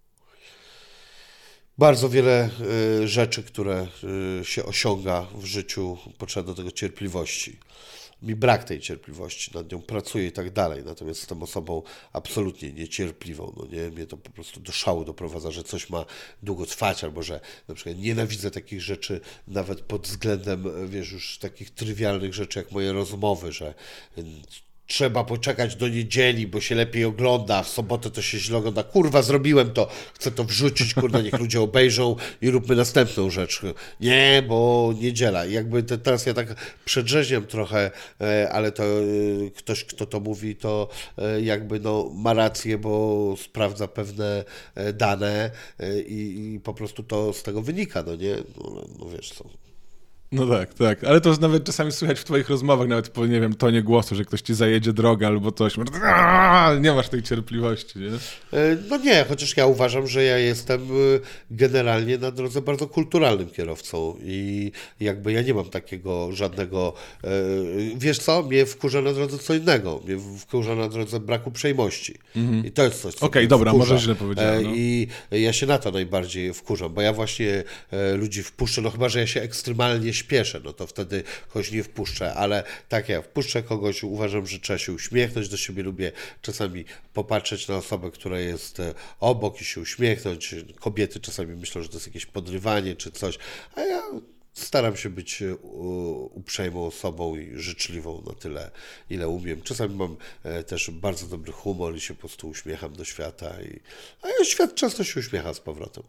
Bardzo wiele y, rzeczy, które y, się osiąga w życiu, potrzeba do tego cierpliwości. Mi brak tej cierpliwości, nad nią pracuję i tak dalej, natomiast jestem osobą absolutnie niecierpliwą, no nie, mnie to po prostu do szału doprowadza, że coś ma długo trwać, albo że na przykład nienawidzę takich rzeczy nawet pod względem, wiesz, już takich trywialnych rzeczy, jak moje rozmowy, że y, trzeba poczekać do niedzieli, bo się lepiej ogląda, w sobotę to się źle ogląda. Kurwa, zrobiłem to, chcę to wrzucić, kurwa, niech ludzie obejrzą i róbmy następną rzecz. Nie, bo niedziela. I jakby te, teraz ja tak przedrzeźniam trochę, e, ale to e, ktoś, kto to mówi, to e, jakby no, ma rację, bo sprawdza pewne e, dane e, i, i po prostu to z tego wynika, no nie? No, no wiesz co. No tak, tak, ale to nawet czasami słychać w twoich rozmowach, nawet po, nie wiem, tonie głosu, że ktoś ci zajedzie drogę albo coś. Nie masz tej cierpliwości, nie? No nie, chociaż ja uważam, że ja jestem generalnie na drodze bardzo kulturalnym kierowcą i jakby ja nie mam takiego żadnego, wiesz co, mnie wkurza na drodze co innego, mnie wkurza na drodze braku uprzejmości mm-hmm. i to jest coś, co Okej, mnie dobra, wkurza. może źle powiedziałem. No. I ja się na to najbardziej wkurzam, bo ja właśnie ludzi wpuszczę, no chyba, że ja się ekstremalnie śpieszę, no to wtedy kogoś nie wpuszczę, ale tak ja wpuszczę kogoś, uważam, że trzeba się uśmiechnąć do siebie, lubię czasami popatrzeć na osobę, która jest obok i się uśmiechnąć. Kobiety czasami myślą, że to jest jakieś podrywanie czy coś, a ja staram się być uprzejmą osobą i życzliwą na tyle, ile umiem. Czasami mam też bardzo dobry humor i się po prostu uśmiecham do świata, i, a świat często się uśmiecha z powrotem.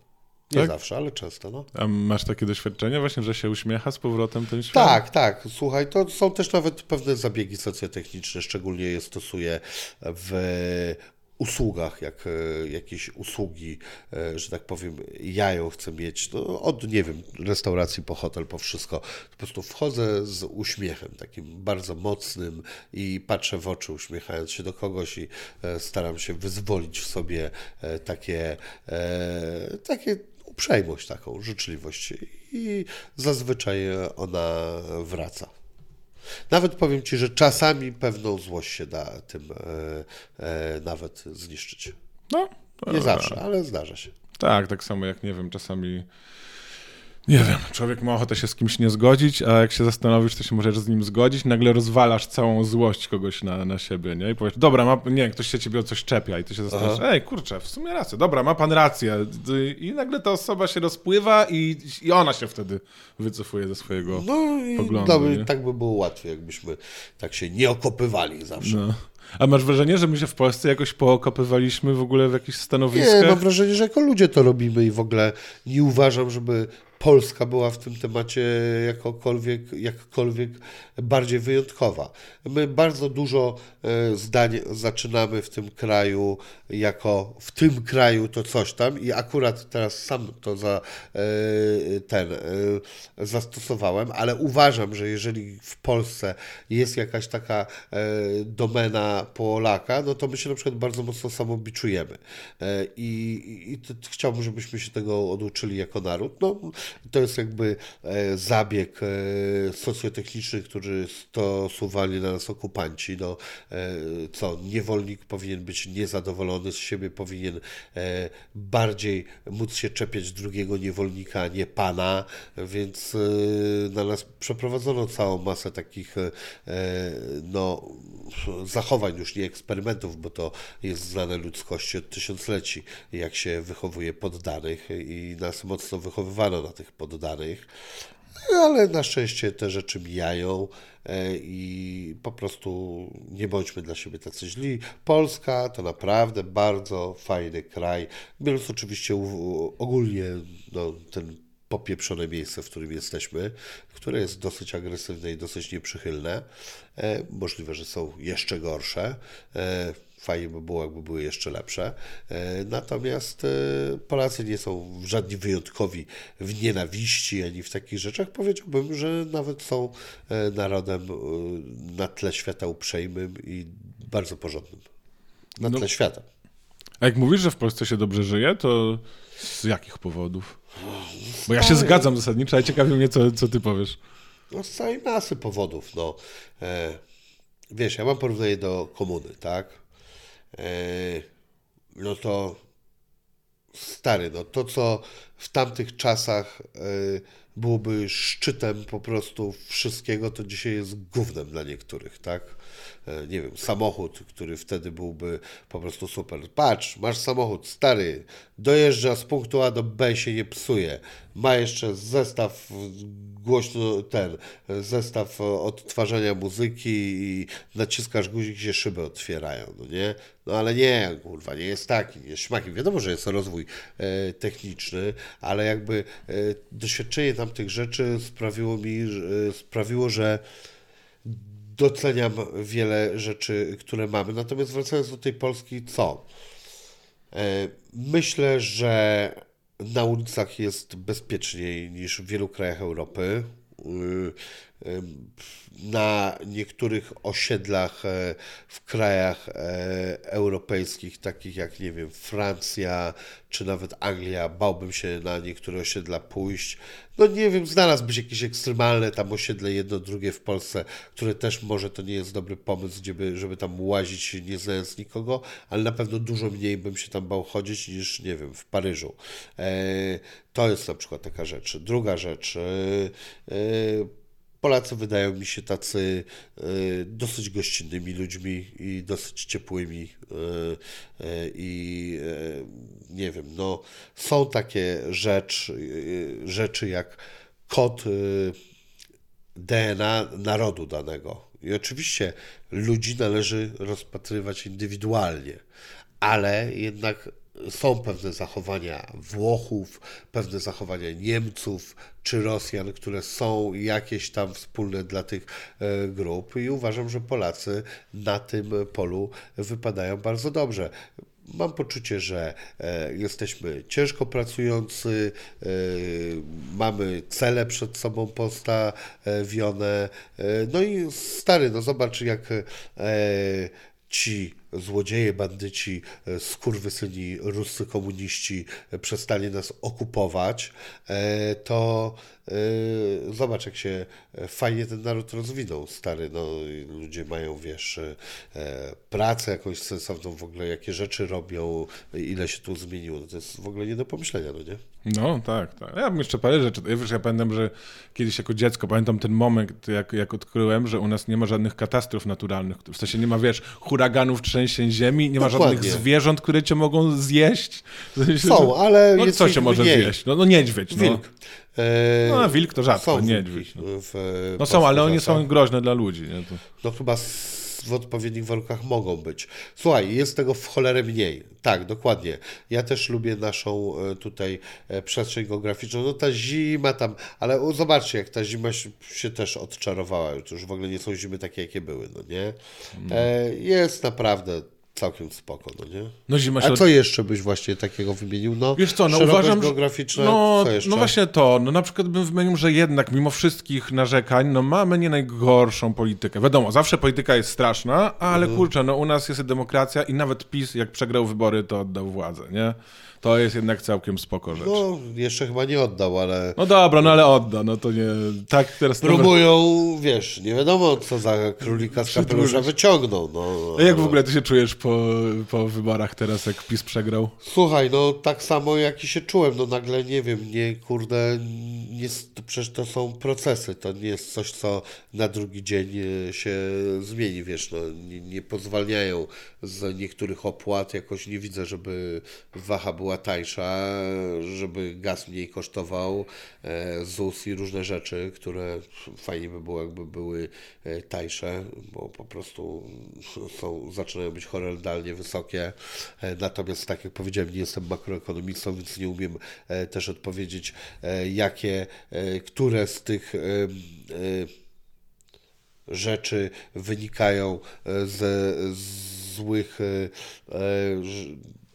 Nie Tak? zawsze, ale często, no. A masz takie doświadczenie właśnie, że się uśmiecha z powrotem ten świat? Tak, tak. Słuchaj, to są też nawet pewne zabiegi socjotechniczne, szczególnie je stosuję w usługach, jak e, jakieś usługi, e, że tak powiem, ja ją chcę mieć, no, od, nie wiem, restauracji po hotel, po wszystko. Po prostu wchodzę z uśmiechem takim bardzo mocnym i patrzę w oczy, uśmiechając się do kogoś i e, staram się wyzwolić w sobie e, takie, e, takie uprzejmość taką, życzliwość i zazwyczaj ona wraca. Nawet powiem Ci, że czasami pewną złość się da tym e, e, nawet zniszczyć. No. To, Nie zawsze, ale zdarza się. Tak, tak samo jak, nie wiem, czasami, nie wiem, człowiek ma ochotę się z kimś nie zgodzić, a jak się zastanowisz, to się możesz z nim zgodzić, nagle rozwalasz całą złość kogoś na, na siebie, nie? I powiesz, dobra, ma, nie, ktoś się ciebie o coś czepia i ty się zastanawiasz, ej, kurczę, w sumie rację, dobra, ma pan rację. I nagle ta osoba się rozpływa i, i ona się wtedy wycofuje ze swojego No i poglądu. no, Nie? tak by było łatwiej, jakbyśmy tak się nie okopywali zawsze. No. A masz wrażenie, że my się w Polsce jakoś pookopywaliśmy w ogóle w jakichś stanowiskach? Nie, mam wrażenie, że jako ludzie to robimy i w ogóle nie uważam, żeby Polska była w tym temacie jakokolwiek, jakkolwiek bardziej wyjątkowa. My bardzo dużo e, zdań zaczynamy w tym kraju jako w tym kraju to coś tam i akurat teraz sam to za, e, ten e, zastosowałem, ale uważam, że jeżeli w Polsce jest jakaś taka e, domena Polaka, no to my się na przykład bardzo mocno samobiczujemy. E, I, i to, chciałbym, żebyśmy się tego oduczyli jako naród. No, to jest jakby e, zabieg e, socjotechniczny, który stosowali na nas okupanci. No, e, co, niewolnik powinien być niezadowolony z siebie, powinien e, bardziej móc się czepiać drugiego niewolnika, a nie pana, więc e, na nas przeprowadzono całą masę takich e, no, zachowań, już nie eksperymentów, bo to jest znane ludzkości od tysiącleci, jak się wychowuje poddanych i nas mocno wychowywano na tych poddanych, ale na szczęście te rzeczy mijają i po prostu nie bądźmy dla siebie tacy źli. Polska to naprawdę bardzo fajny kraj, biorąc oczywiście ogólnie no, ten popieprzone miejsce, w którym jesteśmy, które jest dosyć agresywne i dosyć nieprzychylne. E, możliwe, że są jeszcze gorsze. E, fajnie by było, jakby były jeszcze lepsze. E, natomiast e, Polacy nie są żadni wyjątkowi w nienawiści ani w takich rzeczach. Powiedziałbym, że nawet są e, narodem e, na tle świata uprzejmym i bardzo porządnym. Na tle no, świata. A jak mówisz, że w Polsce się dobrze żyje, to z jakich powodów? Bo ja się zgadzam zasadniczo, ale ciekawi mnie, co, co ty powiesz. No z całej masy powodów. No. E, wiesz, ja mam porównanie do komuny, tak? E, no to stary, no to co w tamtych czasach e, byłoby szczytem po prostu wszystkiego, to dzisiaj jest gównem dla niektórych, tak? E, nie wiem, samochód, który wtedy byłby po prostu super. Patrz, masz samochód, stary, dojeżdża z punktu A do B, się nie psuje. Ma jeszcze zestaw głośno, ten, zestaw odtwarzania muzyki i naciskasz guzik, się szyby otwierają, no nie? No ale nie, kurwa, nie jest taki, nie jest śmakiem. Wiadomo, że jest rozwój e, techniczny, ale jakby e, doświadczenie tamtych rzeczy sprawiło mi, e, sprawiło, że doceniam wiele rzeczy, które mamy. Natomiast wracając do tej Polski, co? E, myślę, że na ulicach jest bezpieczniej niż w wielu krajach Europy. Na niektórych osiedlach w krajach europejskich, takich jak, nie wiem, Francja czy nawet Anglia, bałbym się na niektóre osiedla pójść. No nie wiem, znalazłby się jakieś ekstremalne tam osiedle, jedno, drugie w Polsce, które też może to nie jest dobry pomysł, żeby, żeby tam łazić nie znając nikogo, ale na pewno dużo mniej bym się tam bał chodzić niż, nie wiem, w Paryżu. E, to jest na przykład taka rzecz. Druga rzecz. E, e, Polacy wydają mi się tacy y, dosyć gościnnymi ludźmi i dosyć ciepłymi y, y, i y, nie wiem, no są takie rzecz, y, rzeczy jak kod y, D N A narodu danego. I oczywiście ludzi należy rozpatrywać indywidualnie, ale jednak są pewne zachowania Włochów, pewne zachowania Niemców czy Rosjan, które są jakieś tam wspólne dla tych grup i uważam, że Polacy na tym polu wypadają bardzo dobrze. Mam poczucie, że e, jesteśmy ciężko pracujący, e, mamy cele przed sobą postawione. E, no i stary, no zobacz jak e, ci złodzieje, bandyci, e, skurwysyni, ruscy komuniści e, przestali nas okupować, e, to e, zobacz jak się fajnie ten naród rozwinął, stary, no i ludzie mają, wiesz, e, pracę jakąś sensowną, w ogóle jakie rzeczy robią, ile się tu zmieniło, no to jest w ogóle nie do pomyślenia, no nie? No tak, tak. Ja bym jeszcze parę rzeczy. Ja, wiesz, ja pamiętam, że kiedyś jako dziecko, pamiętam ten moment, jak, jak odkryłem, że u nas nie ma żadnych katastrof naturalnych. W sensie nie ma, wiesz, huraganów, trzęsień ziemi, nie ma Dokładnie. żadnych zwierząt, które cię mogą zjeść. W sensie, Są, że, ale no, jest co ich się może mniej. zjeść? No, no niedźwiedź. No. Wilk. E, No a wilk to rzadko, są niedźwiedź. wilki No, w no są, ale oni Polsce. są groźne dla ludzi. Nie? To... No chyba s- w odpowiednich warunkach mogą być. Słuchaj, jest tego w cholerę mniej. Tak, dokładnie. Ja też lubię naszą e, tutaj e, przestrzeń geograficzną. No ta zima tam, ale o, zobaczcie, jak ta zima się, się też odczarowała. To już w ogóle nie są zimy takie, jakie były, no nie? E, jest naprawdę całkiem spoko, no nie? No zima się... A co jeszcze byś właśnie takiego wymienił? No, Wiesz co, no szerokość uważam, że... geograficzna, No, co jeszcze? no właśnie to, no na przykład bym wymienił, że jednak mimo wszystkich narzekań, no mamy nie najgorszą politykę. Wiadomo, zawsze polityka jest straszna, ale Mhm. kurczę, no u nas jest demokracja i nawet PiS jak przegrał wybory, to oddał władzę, nie? To jest jednak całkiem spoko rzecz. No, No, jeszcze chyba nie oddał, ale no dobra, no ale odda, no to nie... Tak teraz... próbują, wiesz, nie wiadomo, co za królika z kapelusza Przedłużyć. wyciągną. No, A jak w ale- ogóle ty się czujesz po, po wyborach teraz, jak PiS przegrał? Słuchaj, no tak samo jak i się czułem, no nagle nie wiem, nie, kurde, nie, jest- to przecież to są procesy, to nie jest coś, co na drugi dzień e, się zmieni, wiesz, no nie, nie pozwalniają z niektórych opłat, jakoś nie widzę, żeby waha była tańsza, żeby gaz mniej kosztował, e, ZUS i różne rzeczy, które fajnie by było, jakby były e, tańsze, bo po prostu są, zaczynają być horrendalnie wysokie. E, Natomiast, tak jak powiedziałem, nie jestem makroekonomistą, więc nie umiem e, też odpowiedzieć, e, jakie, e, które z tych e, e, rzeczy wynikają e, z, z złych e, e, ż-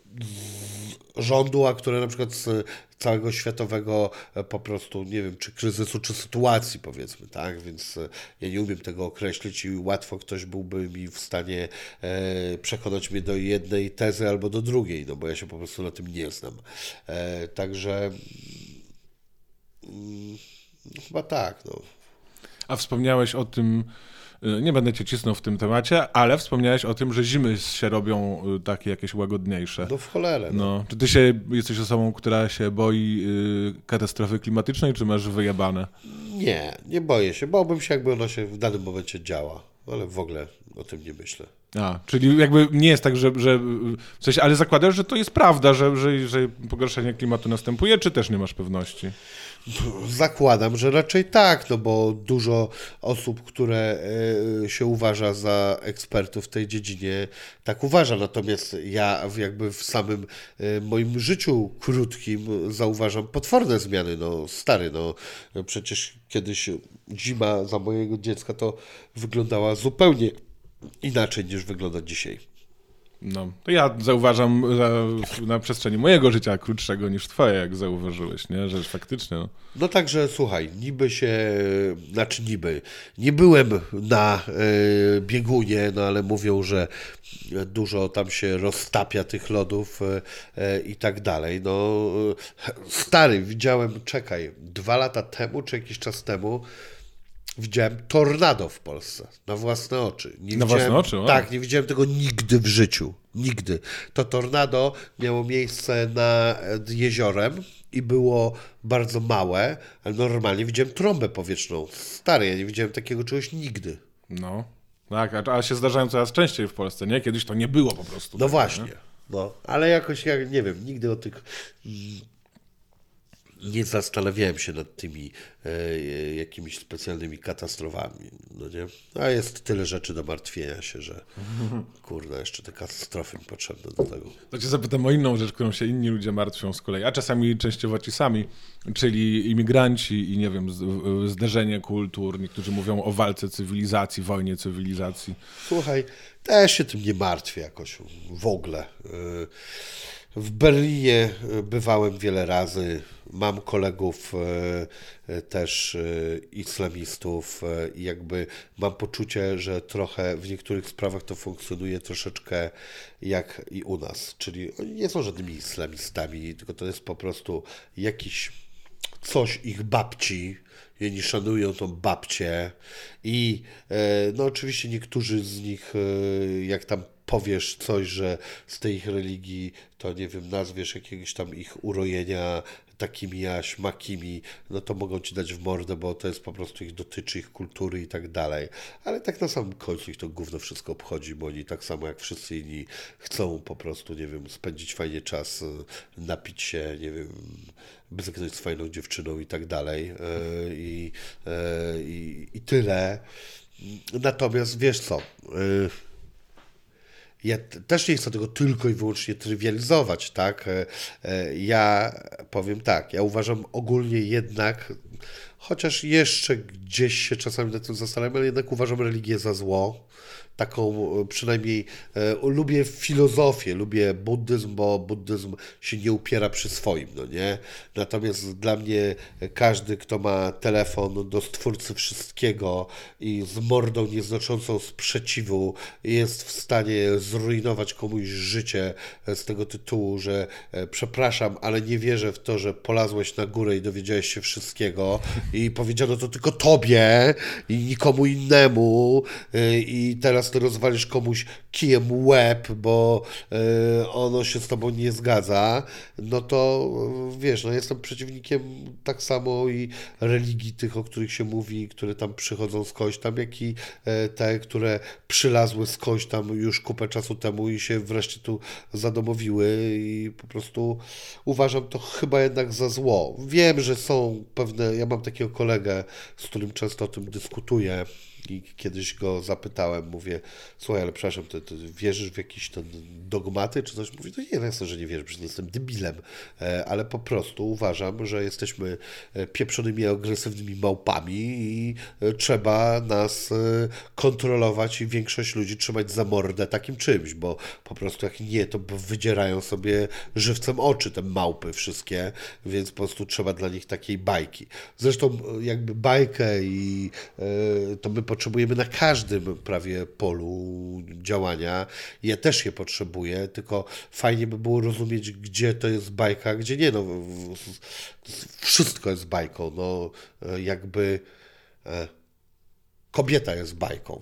z rządu, a które na przykład z całego światowego e, po prostu, nie wiem, czy kryzysu, czy sytuacji, powiedzmy, tak? Więc e, ja nie umiem tego określić i łatwo ktoś byłby mi w stanie e, przekonać mnie do jednej tezy albo do drugiej, no bo ja się po prostu na tym nie znam. E, także mm, chyba tak, no. A wspomniałeś o tym, y, nie będę cię cisnął w tym temacie, ale wspomniałeś o tym, że zimy się robią y, takie jakieś łagodniejsze. No w cholerę, no. No, czy ty się jesteś osobą, która się boi y, katastrofy klimatycznej, czy masz wyjebane? Nie, nie boję się. Bałbym się, jakby ona się w danym momencie działa, ale w ogóle o tym nie myślę. A, czyli jakby nie jest tak, że, że w sensie, ale zakładasz, że to jest prawda, że, że, że pogorszenie klimatu następuje, czy też nie masz pewności? Zakładam, że raczej tak, no bo dużo osób, które e, się uważa za ekspertów w tej dziedzinie, tak uważa. Natomiast ja w- jakby w samym e, moim życiu krótkim zauważam potworne zmiany. No stary, no przecież kiedyś zima za mojego dziecka to wyglądała zupełnie inaczej niż wygląda dzisiaj. No, to ja zauważam za, na przestrzeni mojego życia krótszego niż twoje, jak zauważyłeś, nie? Że faktycznie... No. No także słuchaj, niby się, znaczy niby, nie byłem na e, biegunie, no ale mówią, że dużo tam się roztapia tych lodów e, e, i tak dalej. No e, stary, widziałem, czekaj, dwa lata temu, czy jakiś czas temu, widziałem tornado w Polsce na własne oczy. Nie Na widziałem, własne oczy? O. Tak, nie widziałem tego nigdy w życiu. Nigdy. To tornado miało miejsce nad jeziorem i było bardzo małe, ale normalnie widziałem trąbę powietrzną. Stary, ja nie widziałem takiego czegoś nigdy. No, tak, a, a się zdarzają coraz częściej w Polsce, nie? Kiedyś to nie było po prostu. No tak, właśnie. nie? No, ale jakoś, ja nie wiem, nigdy o tych mm, nie zastanawiałem się nad tymi e, jakimiś specjalnymi katastrofami, no nie? A jest tyle rzeczy do martwienia się, że kurna, jeszcze te katastrofy mi potrzebne do tego. To cię zapytam o inną rzecz, którą się inni ludzie martwią z kolei, a czasami częściowo ci sami, czyli imigranci i nie wiem, z- zderzenie kultur. Niektórzy mówią o walce cywilizacji, wojnie cywilizacji. Słuchaj, też się tym nie martwię jakoś w ogóle. W Berlinie bywałem wiele razy. Mam kolegów e, też e, islamistów e, i jakby mam poczucie, że trochę w niektórych sprawach to funkcjonuje troszeczkę jak i u nas. Czyli oni nie są żadnymi islamistami, tylko to jest po prostu jakiś coś ich babci. I oni szanują tą babcię i e, no oczywiście niektórzy z nich, e, jak tam powiesz coś, że z tej ich religii, to nie wiem, nazwiesz jakiegoś tam ich urojenia takimi a śmakimi, no to mogą ci dać w mordę, bo to jest po prostu ich dotyczy, ich kultury i tak dalej. Ale tak na samym końcu ich to gówno wszystko obchodzi, bo oni tak samo jak wszyscy inni chcą po prostu, nie wiem, spędzić fajnie czas, e, napić się, nie wiem, bzyknąć z fajną dziewczyną i tak dalej. E, I, e, i, i tyle. Natomiast wiesz co, e, ja t- też nie chcę tego tylko i wyłącznie trywializować, tak? E, e, Ja powiem tak, ja uważam ogólnie jednak, chociaż jeszcze gdzieś się czasami nad tym zastanawiam, ale jednak uważam religię za zło. Taką e, przynajmniej e, lubię filozofię, lubię buddyzm, bo buddyzm się nie upiera przy swoim, no nie? Natomiast dla mnie każdy, kto ma telefon do stwórcy wszystkiego i z mordą nieznaczącą sprzeciwu jest w stanie zrujnować komuś życie z tego tytułu, że e, przepraszam, ale nie wierzę w to, że polazłeś na górę i dowiedziałeś się wszystkiego i powiedziano to tylko tobie i nikomu innemu e, i teraz ty rozwalisz komuś kijem łeb, bo e, ono się z tobą nie zgadza, no to e, wiesz, no jestem przeciwnikiem tak samo i religii tych, o których się mówi, które tam przychodzą skądś tam, jak i e, te, które przylazły skądś tam już kupę czasu temu i się wreszcie tu zadomowiły i po prostu uważam to chyba jednak za zło. Wiem, że są pewne, ja mam takiego kolegę, z którym często o tym dyskutuję, i kiedyś go zapytałem, mówię, słuchaj, ale przepraszam, ty, ty wierzysz w jakieś ten dogmaty czy coś? Mówi, no nie, no jasne, że nie wierzę, przecież nie jestem debilem, e, ale po prostu uważam, że jesteśmy e, pieprzonymi, agresywnymi małpami i e, trzeba nas e, kontrolować i większość ludzi trzymać za mordę takim czymś, bo po prostu jak nie, to wydzierają sobie żywcem oczy te małpy wszystkie, więc po prostu trzeba dla nich takiej bajki. Zresztą e, jakby bajkę i e, to my potrzebujemy na każdym prawie polu działania. Ja też je potrzebuję, tylko fajnie by było rozumieć, gdzie to jest bajka, a gdzie nie. No, w- w- wszystko jest bajką. No, e, jakby e, kobieta jest bajką.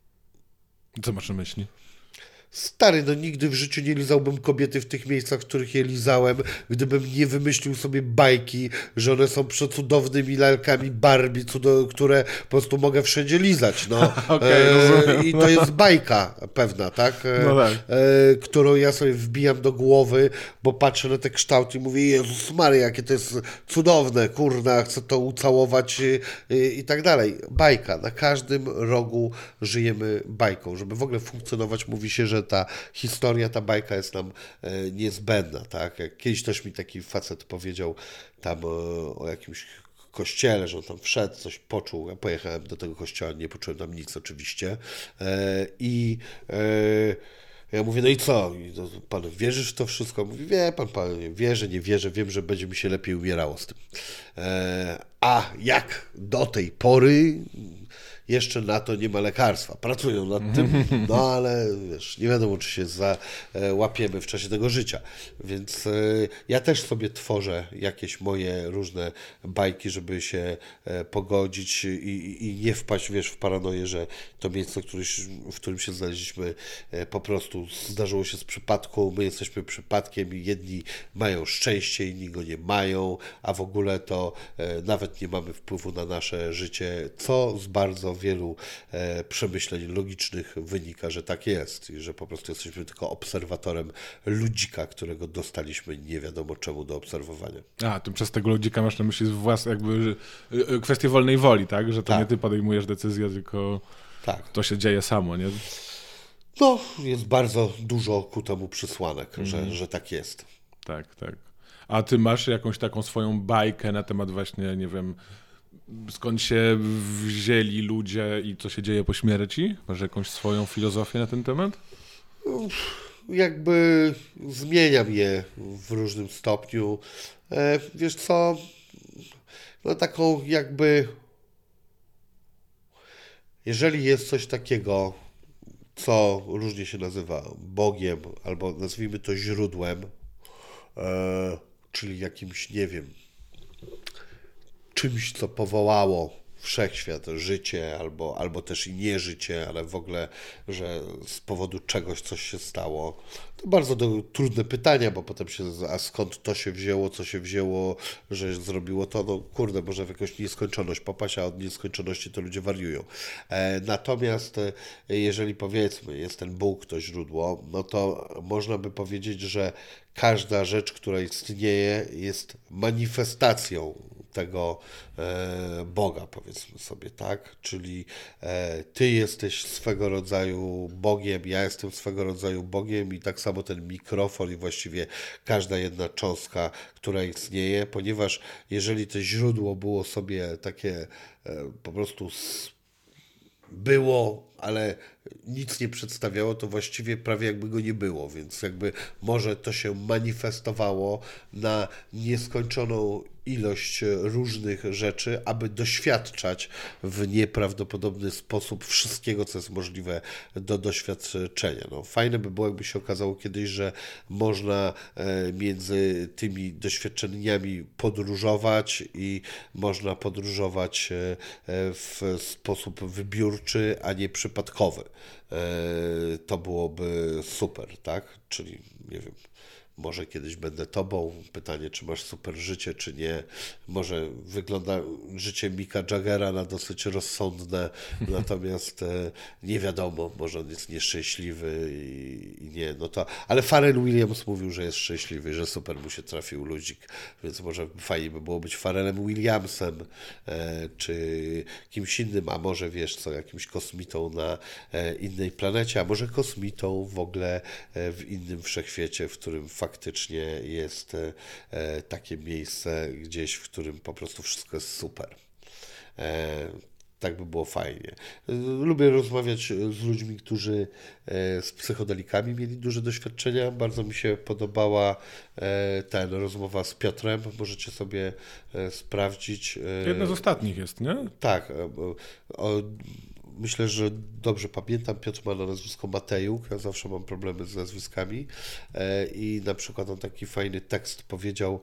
Co masz na myśli? Stary, no nigdy w życiu nie lizałbym kobiety w tych miejscach, w których je lizałem, gdybym nie wymyślił sobie bajki, że one są przecudownymi lalkami Barbie, cudo, które po prostu mogę wszędzie lizać, no. Okej, e, rozumiem. I to jest bajka pewna, tak? E, No tak. E, którą ja sobie wbijam do głowy, bo patrzę na te kształty i mówię, Jezus Maria, jakie to jest cudowne, kurna, chcę to ucałować i, i, i tak dalej. Bajka. Na każdym rogu żyjemy bajką. Żeby w ogóle funkcjonować, mówi się, że ta historia, ta bajka jest nam e, niezbędna, tak? Jak kiedyś też mi taki facet powiedział tam e, o jakimś kościele, że on tam wszedł, coś poczuł. Ja pojechałem do tego kościoła, nie poczułem tam nic oczywiście. E, I e, ja mówię, no i co? I to, pan wierzysz w to wszystko? Mówi, wie pan, pan, wierzę, nie wierzę, wiem, że będzie mi się lepiej umierało z tym. E, a jak do tej pory jeszcze na to nie ma lekarstwa. Pracują nad tym, no ale wiesz, nie wiadomo, czy się załapiemy w czasie tego życia. Więc e, ja też sobie tworzę jakieś moje różne bajki, żeby się e, pogodzić i, i, i nie wpaść, wiesz, w paranoję, że to miejsce, któryś, w którym się znaleźliśmy, e, po prostu zdarzyło się z przypadku, my jesteśmy przypadkiem i jedni mają szczęście, inni go nie mają, a w ogóle to e, nawet nie mamy wpływu na nasze życie, co z bardzo bardzo wielu e, przemyśleń logicznych wynika, że tak jest i że po prostu jesteśmy tylko obserwatorem ludzika, którego dostaliśmy nie wiadomo czemu do obserwowania. A, to przez tego ludzika masz na myśli własne, jakby y, kwestię wolnej woli, tak? Że to Tak. nie ty podejmujesz decyzję, tylko Tak. to się dzieje samo, nie? No, jest bardzo dużo ku temu przysłanek, mm. że, że tak jest. Tak, tak. A ty masz jakąś taką swoją bajkę na temat właśnie, nie wiem, skąd się wzięli ludzie i co się dzieje po śmierci? Masz jakąś swoją filozofię na ten temat? Jakby zmieniam je w różnym stopniu. E, wiesz co, no taką jakby, jeżeli jest coś takiego, co różnie się nazywa Bogiem, albo nazwijmy to źródłem, e, czyli jakimś, nie wiem, czymś, co powołało wszechświat, życie, albo, albo też i nie życie, ale w ogóle, że z powodu czegoś coś się stało. To bardzo do, trudne pytania, bo potem się, a skąd to się wzięło, co się wzięło, że zrobiło to, no kurde, może w jakąś nieskończoność popaść, a od nieskończoności to ludzie wariują. E, natomiast e, jeżeli powiedzmy, jest ten Bóg, to źródło, no to można by powiedzieć, że każda rzecz, która istnieje, jest manifestacją tego e, Boga, powiedzmy sobie, tak? Czyli e, ty jesteś swego rodzaju Bogiem, ja jestem swego rodzaju Bogiem i tak samo ten mikrofon i właściwie każda jedna cząstka, która istnieje, ponieważ jeżeli to źródło było sobie takie e, po prostu s- było, ale nic nie przedstawiało, to właściwie prawie jakby go nie było, więc jakby może to się manifestowało na nieskończoną ilość różnych rzeczy, aby doświadczać w nieprawdopodobny sposób wszystkiego, co jest możliwe do doświadczenia. No, fajne by było, jakby się okazało kiedyś, że można między tymi doświadczeniami podróżować i można podróżować w sposób wybiórczy, a nie przypadkowy. To byłoby super, tak? Czyli, nie wiem, może kiedyś będę tobą. Pytanie, czy masz super życie, czy nie. Może wygląda życie Micka Jaggera na dosyć rozsądne, natomiast e, nie wiadomo, może on jest nieszczęśliwy i, i nie, no to... Ale Pharrell Williams mówił, że jest szczęśliwy, że super mu się trafił ludzik, więc może fajnie by było być Pharrellem Williamsem, e, czy kimś innym, a może wiesz co, jakimś kosmitą na e, innej planecie, a może kosmitą w ogóle e, w innym wszechświecie, w którym faktycznie jest e, takie miejsce gdzieś, w którym po prostu wszystko jest super. E, tak by było fajnie. E, lubię rozmawiać z ludźmi, którzy e, z psychodelikami mieli duże doświadczenia. Bardzo mi się podobała e, ta rozmowa z Piotrem. Możecie sobie e, sprawdzić. E, Jedna z ostatnich jest, nie? Tak. E, o, Myślę, że dobrze pamiętam, Piotr ma na nazwisko Matejuk, ja zawsze mam problemy z nazwiskami i na przykład on taki fajny tekst powiedział,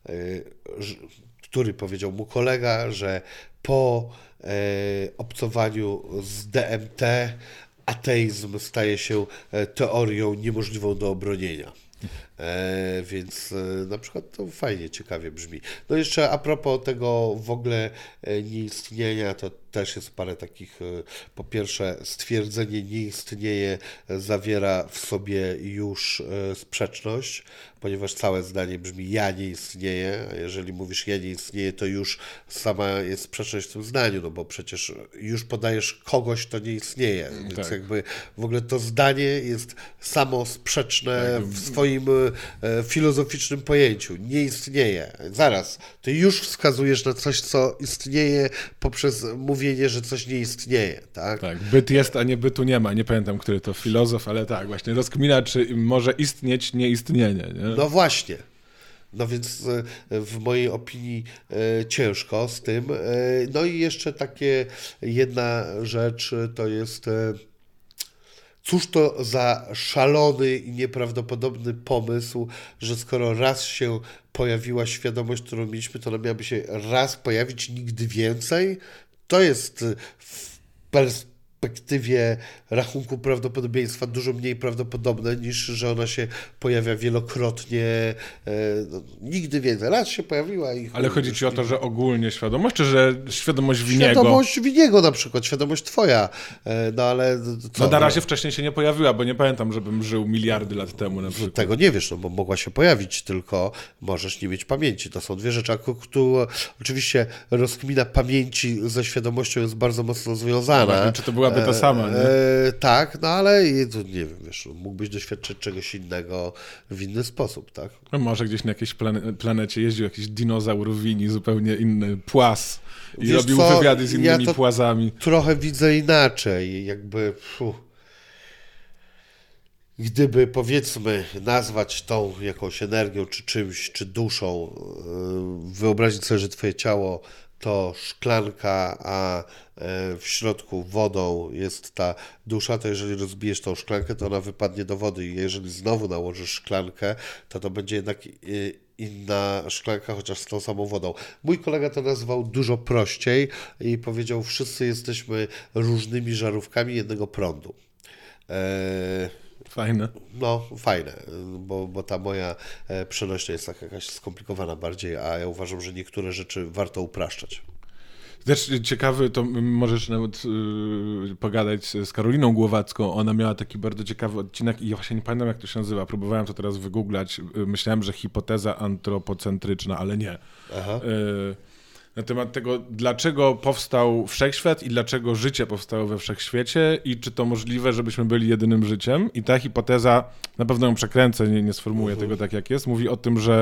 który powiedział mu kolega, że po obcowaniu z D M T ateizm staje się teorią niemożliwą do obronienia. E, więc e, na przykład to fajnie, ciekawie brzmi. No jeszcze a propos tego w ogóle e, nieistnienia, to też jest parę takich, e, po pierwsze stwierdzenie nie istnieje e, zawiera w sobie już e, sprzeczność, ponieważ całe zdanie brzmi ja nie istnieję, a jeżeli mówisz ja nie istnieję, to już sama jest sprzeczność w tym zdaniu, no bo przecież już podajesz kogoś, to nie istnieje, więc tak. jakby w ogóle to zdanie jest samo sprzeczne tak. w swoim e, filozoficznym pojęciu. Nie istnieje. Zaraz, ty już wskazujesz na coś, co istnieje poprzez mówienie, że coś nie istnieje, tak? Tak, byt jest, a nie bytu nie ma. Nie pamiętam, który to filozof, ale tak, właśnie rozkmina, czy może istnieć nieistnienie. Nie? No właśnie. No więc w mojej opinii e, ciężko z tym. E, no i jeszcze takie jedna rzecz to jest e, cóż to za szalony i nieprawdopodobny pomysł, że skoro raz się pojawiła świadomość, którą mieliśmy, to ona miałaby się raz pojawić, nigdy więcej. To jest w pers- perspektywie rachunku prawdopodobieństwa dużo mniej prawdopodobne, niż że ona się pojawia wielokrotnie, e, no, nigdy więcej. Raz się pojawiła i... Ale chodzi ci o to, że ogólnie świadomość, czy że świadomość Winiego? Świadomość Winiego na przykład, świadomość twoja, e, no ale co? No na razie wcześniej się nie pojawiła, bo nie pamiętam, żebym żył miliardy lat temu na przykład. Tego nie wiesz, no bo mogła się pojawić, tylko możesz nie mieć pamięci. To są dwie rzeczy, które oczywiście rozkmina pamięci ze świadomością jest bardzo mocno związana. No, czy to byłaby ta sama, nie? E, tak, no ale nie wiem, wiesz, mógłbyś doświadczyć czegoś innego w inny sposób, tak? No może gdzieś na jakiejś plane- planecie jeździł jakiś dinozaur Wini, zupełnie inny płas i Wiesz robił co, wywiady z innymi ja to płazami. Trochę widzę inaczej, jakby... Fuh. Gdyby, powiedzmy, nazwać tą jakąś energią, czy czymś, czy duszą, wyobrazić sobie, że twoje ciało to szklanka, a w środku wodą jest ta dusza, to jeżeli rozbijesz tą szklankę, to ona wypadnie do wody i jeżeli znowu nałożysz szklankę, to to będzie jednak inna szklanka, chociaż z tą samą wodą. Mój kolega to nazwał dużo prościej i powiedział, wszyscy jesteśmy różnymi żarówkami jednego prądu. Eee... Fajne. No, fajne, bo, bo ta moja przenośnia jest tak jakaś skomplikowana bardziej, a ja uważam, że niektóre rzeczy warto upraszczać. Też ciekawy, to możesz nawet yy, pogadać z Karoliną Głowacką. Ona miała taki bardzo ciekawy odcinek i ja właśnie nie pamiętam, jak to się nazywa. Próbowałem to teraz wygooglać. Myślałem, że hipoteza antropocentryczna, ale nie. Aha. Yy, na temat tego, dlaczego powstał wszechświat i dlaczego życie powstało we wszechświecie i czy to możliwe, żebyśmy byli jedynym życiem. I ta hipoteza, na pewno ją przekręcę, nie, nie sformułuję uh-huh. tego tak jak jest, mówi o tym, że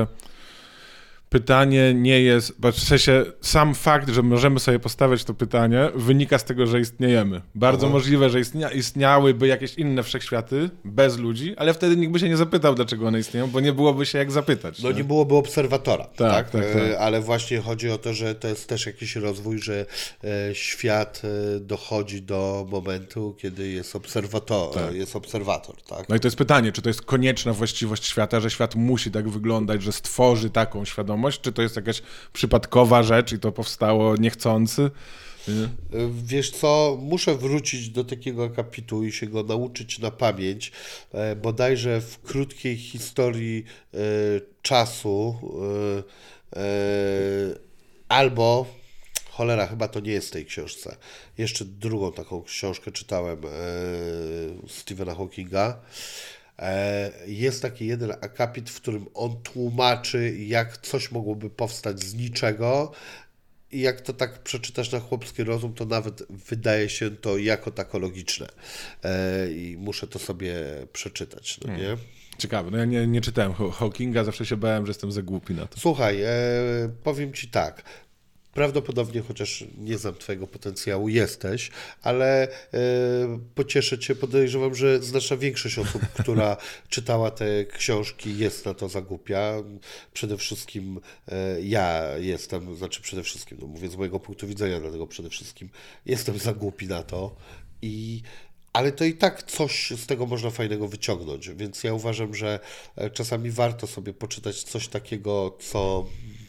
pytanie nie jest, w sensie sam fakt, że możemy sobie postawić to pytanie, wynika z tego, że istniejemy. Bardzo Aha. możliwe, że istnia, istniałyby jakieś inne wszechświaty bez ludzi, ale wtedy nikt by się nie zapytał, dlaczego one istnieją, bo nie byłoby się jak zapytać. No nie, nie byłoby obserwatora, tak, tak? tak, tak. Ale właśnie chodzi o to, że to jest też jakiś rozwój, że e, świat e, dochodzi do momentu, kiedy jest obserwator, tak. jest obserwator, tak? No i to jest pytanie, czy to jest konieczna właściwość świata, że świat musi tak wyglądać, że stworzy taką świadomość, czy to jest jakaś przypadkowa rzecz i to powstało niechcący? Nie? Wiesz co, muszę wrócić do takiego akapitu i się go nauczyć na pamięć, bodajże w krótkiej historii e, czasu e, e, albo, cholera, chyba to nie jest w tej książce, jeszcze drugą taką książkę czytałem e, Stephena Hawkinga. Jest taki jeden akapit, w którym on tłumaczy, jak coś mogłoby powstać z niczego i jak to tak przeczytasz na chłopski rozum, to nawet wydaje się to jako tako logiczne. I muszę to sobie przeczytać, no nie? Hmm. Ciekawe, no ja nie, nie czytałem Hawkinga, zawsze się bałem, że jestem za głupi na to. Słuchaj, e, powiem ci tak. Prawdopodobnie, chociaż nie znam twojego potencjału, jesteś, ale e, pocieszę cię, podejrzewam, że znaczna większość osób, która czytała te książki, jest na to za głupia. Przede wszystkim e, ja jestem, znaczy przede wszystkim, no mówię z mojego punktu widzenia, dlatego przede wszystkim jestem za głupi na to i ale to i tak coś z tego można fajnego wyciągnąć, więc ja uważam, że czasami warto sobie poczytać coś takiego, co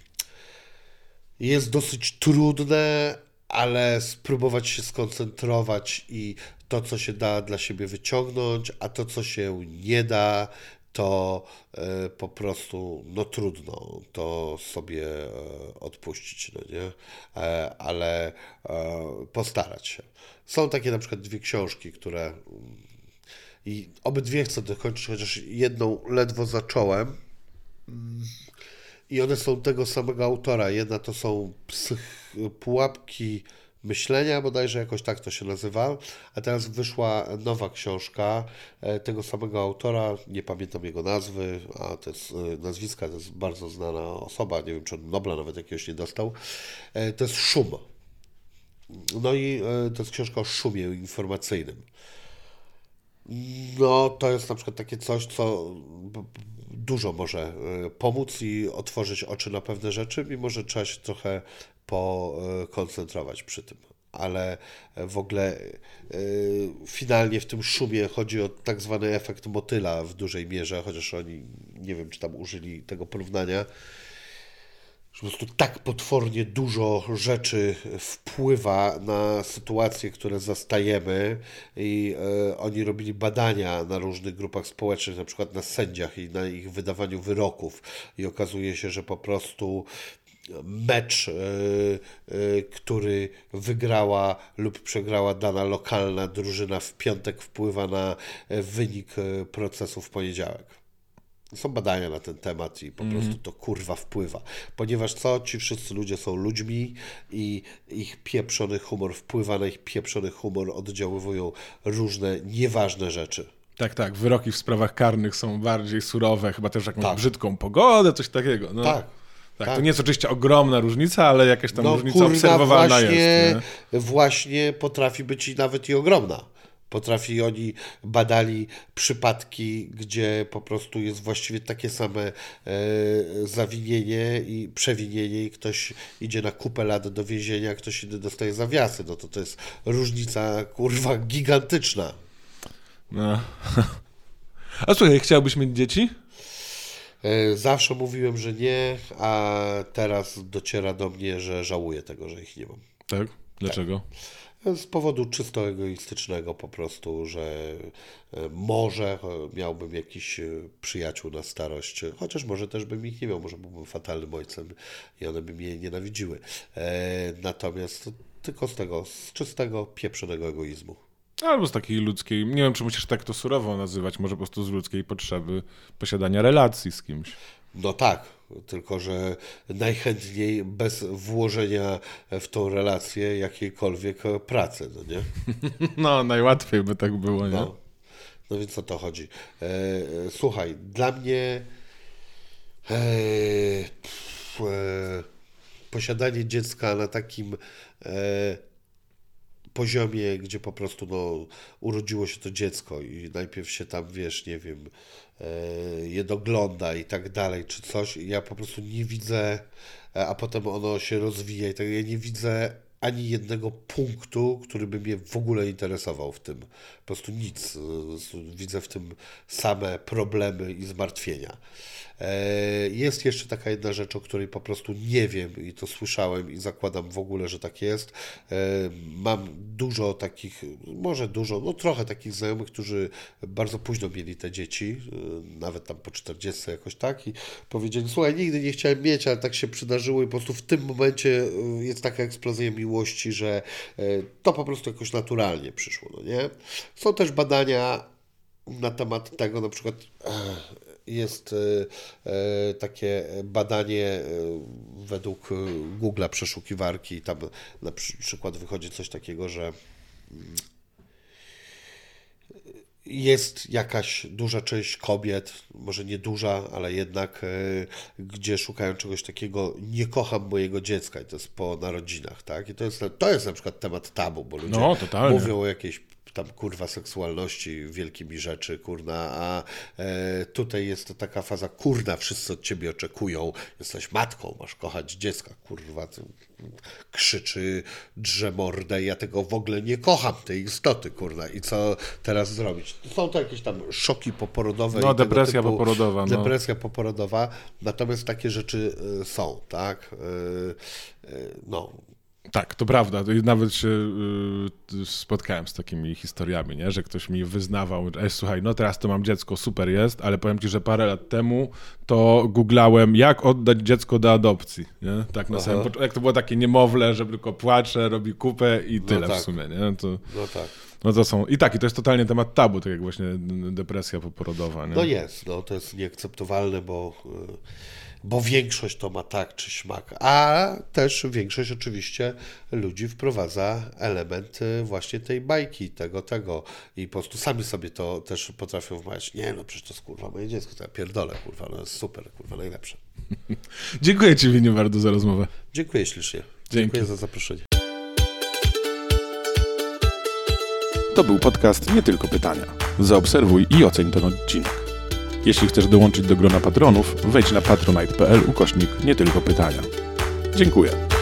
jest dosyć trudne, ale spróbować się skoncentrować i to, co się da dla siebie wyciągnąć, a to, co się nie da, to y, po prostu, no trudno to sobie y, odpuścić, no nie? E, ale y, postarać się. Są takie na przykład dwie książki, które i obydwie chcę dokończyć, chociaż jedną ledwo zacząłem. I one są tego samego autora. Jedna to są psych... pułapki myślenia, bodajże jakoś tak to się nazywa, a teraz wyszła nowa książka tego samego autora, nie pamiętam jego nazwy, a to jest nazwiska, to jest bardzo znana osoba, nie wiem, czy on Nobla nawet jakiegoś nie dostał. To jest Szum. No i to jest książka o szumie informacyjnym. No, to jest na przykład takie coś, co dużo może pomóc i otworzyć oczy na pewne rzeczy, mimo że trzeba się trochę pokoncentrować przy tym. Ale w ogóle finalnie w tym szumie chodzi o tak zwany efekt motyla w dużej mierze, chociaż oni, nie wiem, czy tam użyli tego porównania. że po prostu tak potwornie dużo rzeczy wpływa na sytuacje, które zastajemy i e, oni robili badania na różnych grupach społecznych, na przykład na sędziach i na ich wydawaniu wyroków i okazuje się, że po prostu mecz, y, y, który wygrała lub przegrała dana lokalna drużyna w piątek, wpływa na wynik procesu w poniedziałek. Są badania na ten temat i po mm. prostu to kurwa wpływa. Ponieważ co? Ci wszyscy ludzie są ludźmi i ich pieprzony humor wpływa na ich pieprzony humor, oddziaływują różne nieważne rzeczy. Tak, tak. Wyroki w sprawach karnych są bardziej surowe, chyba też jakąś tak. brzydką pogodę, coś takiego. No. Tak. Tak, tak, to nie jest oczywiście ogromna różnica, ale jakaś tam no, różnica kurwa, obserwowalna właśnie, jest. Nie? Właśnie potrafi być i nawet i ogromna. Potrafi, oni badali przypadki, gdzie po prostu jest właściwie takie same e, zawinienie i przewinienie i ktoś idzie na kupę lat do więzienia, ktoś inny dostaje zawiasy. No to to jest różnica, kurwa, gigantyczna. No. A słuchaj, chciałbyś mieć dzieci? Zawsze mówiłem, że nie, a teraz dociera do mnie, że żałuję tego, że ich nie mam. Tak? Dlaczego? Tak. Z powodu czysto egoistycznego po prostu, że może miałbym jakiś przyjaciół na starość, chociaż może też bym ich nie miał, może byłbym fatalnym ojcem i one by mnie nienawidziły. Natomiast tylko z tego, z czystego, pieprzonego egoizmu. Albo z takiej ludzkiej, nie wiem, czy musisz tak to surowo nazywać, może po prostu z ludzkiej potrzeby posiadania relacji z kimś. No tak, tylko że najchętniej bez włożenia w tą relację jakiejkolwiek pracy, no nie? No, najłatwiej by tak było, nie? No, no więc o to chodzi. E, słuchaj, dla mnie e, pff, e, posiadanie dziecka na takim e, poziomie, gdzie po prostu no, urodziło się to dziecko i najpierw się tam, wiesz, nie wiem, e, je dogląda i tak dalej, czy coś. Ja po prostu nie widzę, a potem ono się rozwija i tak, ja nie widzę ani jednego punktu, który by mnie w ogóle interesował w tym. Po prostu nic. Widzę w tym same problemy i zmartwienia. Jest jeszcze taka jedna rzecz, o której po prostu nie wiem i to słyszałem i zakładam w ogóle, że tak jest. Mam dużo takich, może dużo, no trochę takich znajomych, którzy bardzo późno mieli te dzieci, nawet tam po czterdziestce jakoś tak i powiedzieli, słuchaj, nigdy nie chciałem mieć, ale tak się przydarzyło i po prostu w tym momencie jest taka eksplozja miłości, że to po prostu jakoś naturalnie przyszło, no nie? Są też badania na temat tego, na przykład jest takie badanie według Google'a, przeszukiwarki i tam na przykład wychodzi coś takiego, że jest jakaś duża część kobiet, może nie duża, ale jednak, gdzie szukają czegoś takiego, nie kocham mojego dziecka i to jest po narodzinach, tak? I to jest, to jest na przykład temat tabu, bo ludzie no, totalnie. mówią o jakiejś tam kurwa seksualności, wielkimi rzeczy, kurna, a e, tutaj jest to taka faza, kurna, wszyscy od ciebie oczekują, jesteś matką, masz kochać dziecka, kurwa, ty, krzyczy, drze mordę, ja tego w ogóle nie kocham, tej istoty, kurna, i co teraz zrobić? Są to jakieś tam szoki poporodowe. No, i depresja typu, poporodowa. No. Depresja poporodowa, natomiast takie rzeczy y, są, tak, y, y, no. Tak, to prawda. Nawet się y, spotkałem z takimi historiami, nie? Że ktoś mi wyznawał, że słuchaj, no teraz to mam dziecko, super jest, ale powiem ci, że parę lat temu to googlałem, jak oddać dziecko do adopcji. Nie? Tak na samym początku. Jak to było takie niemowlę, że tylko płacze, robi kupę i tyle no tak. w sumie. Nie? To, no tak. No to są, i tak, i to jest totalnie temat tabu, tak jak właśnie depresja poporodowa. Nie? No jest, no to jest nieakceptowalne, bo... bo większość to ma tak czy śmak, a też większość oczywiście ludzi wprowadza element właśnie tej bajki, tego, tego i po prostu sami sobie to też potrafią wmawiać. Nie, no przecież to jest kurwa moje dziecko, to ja pierdolę, kurwa, no jest super, kurwa, najlepsze. Dziękuję ci, Winiu, bardzo za rozmowę. Dziękuję ślicznie. Dzięki. Dziękuję za zaproszenie. To był podcast Nie Tylko Pytania. Zaobserwuj i oceń ten odcinek. Jeśli chcesz dołączyć do grona patronów, wejdź na patronite kropka pl ukośnik Nie Tylko Pytania. Dziękuję.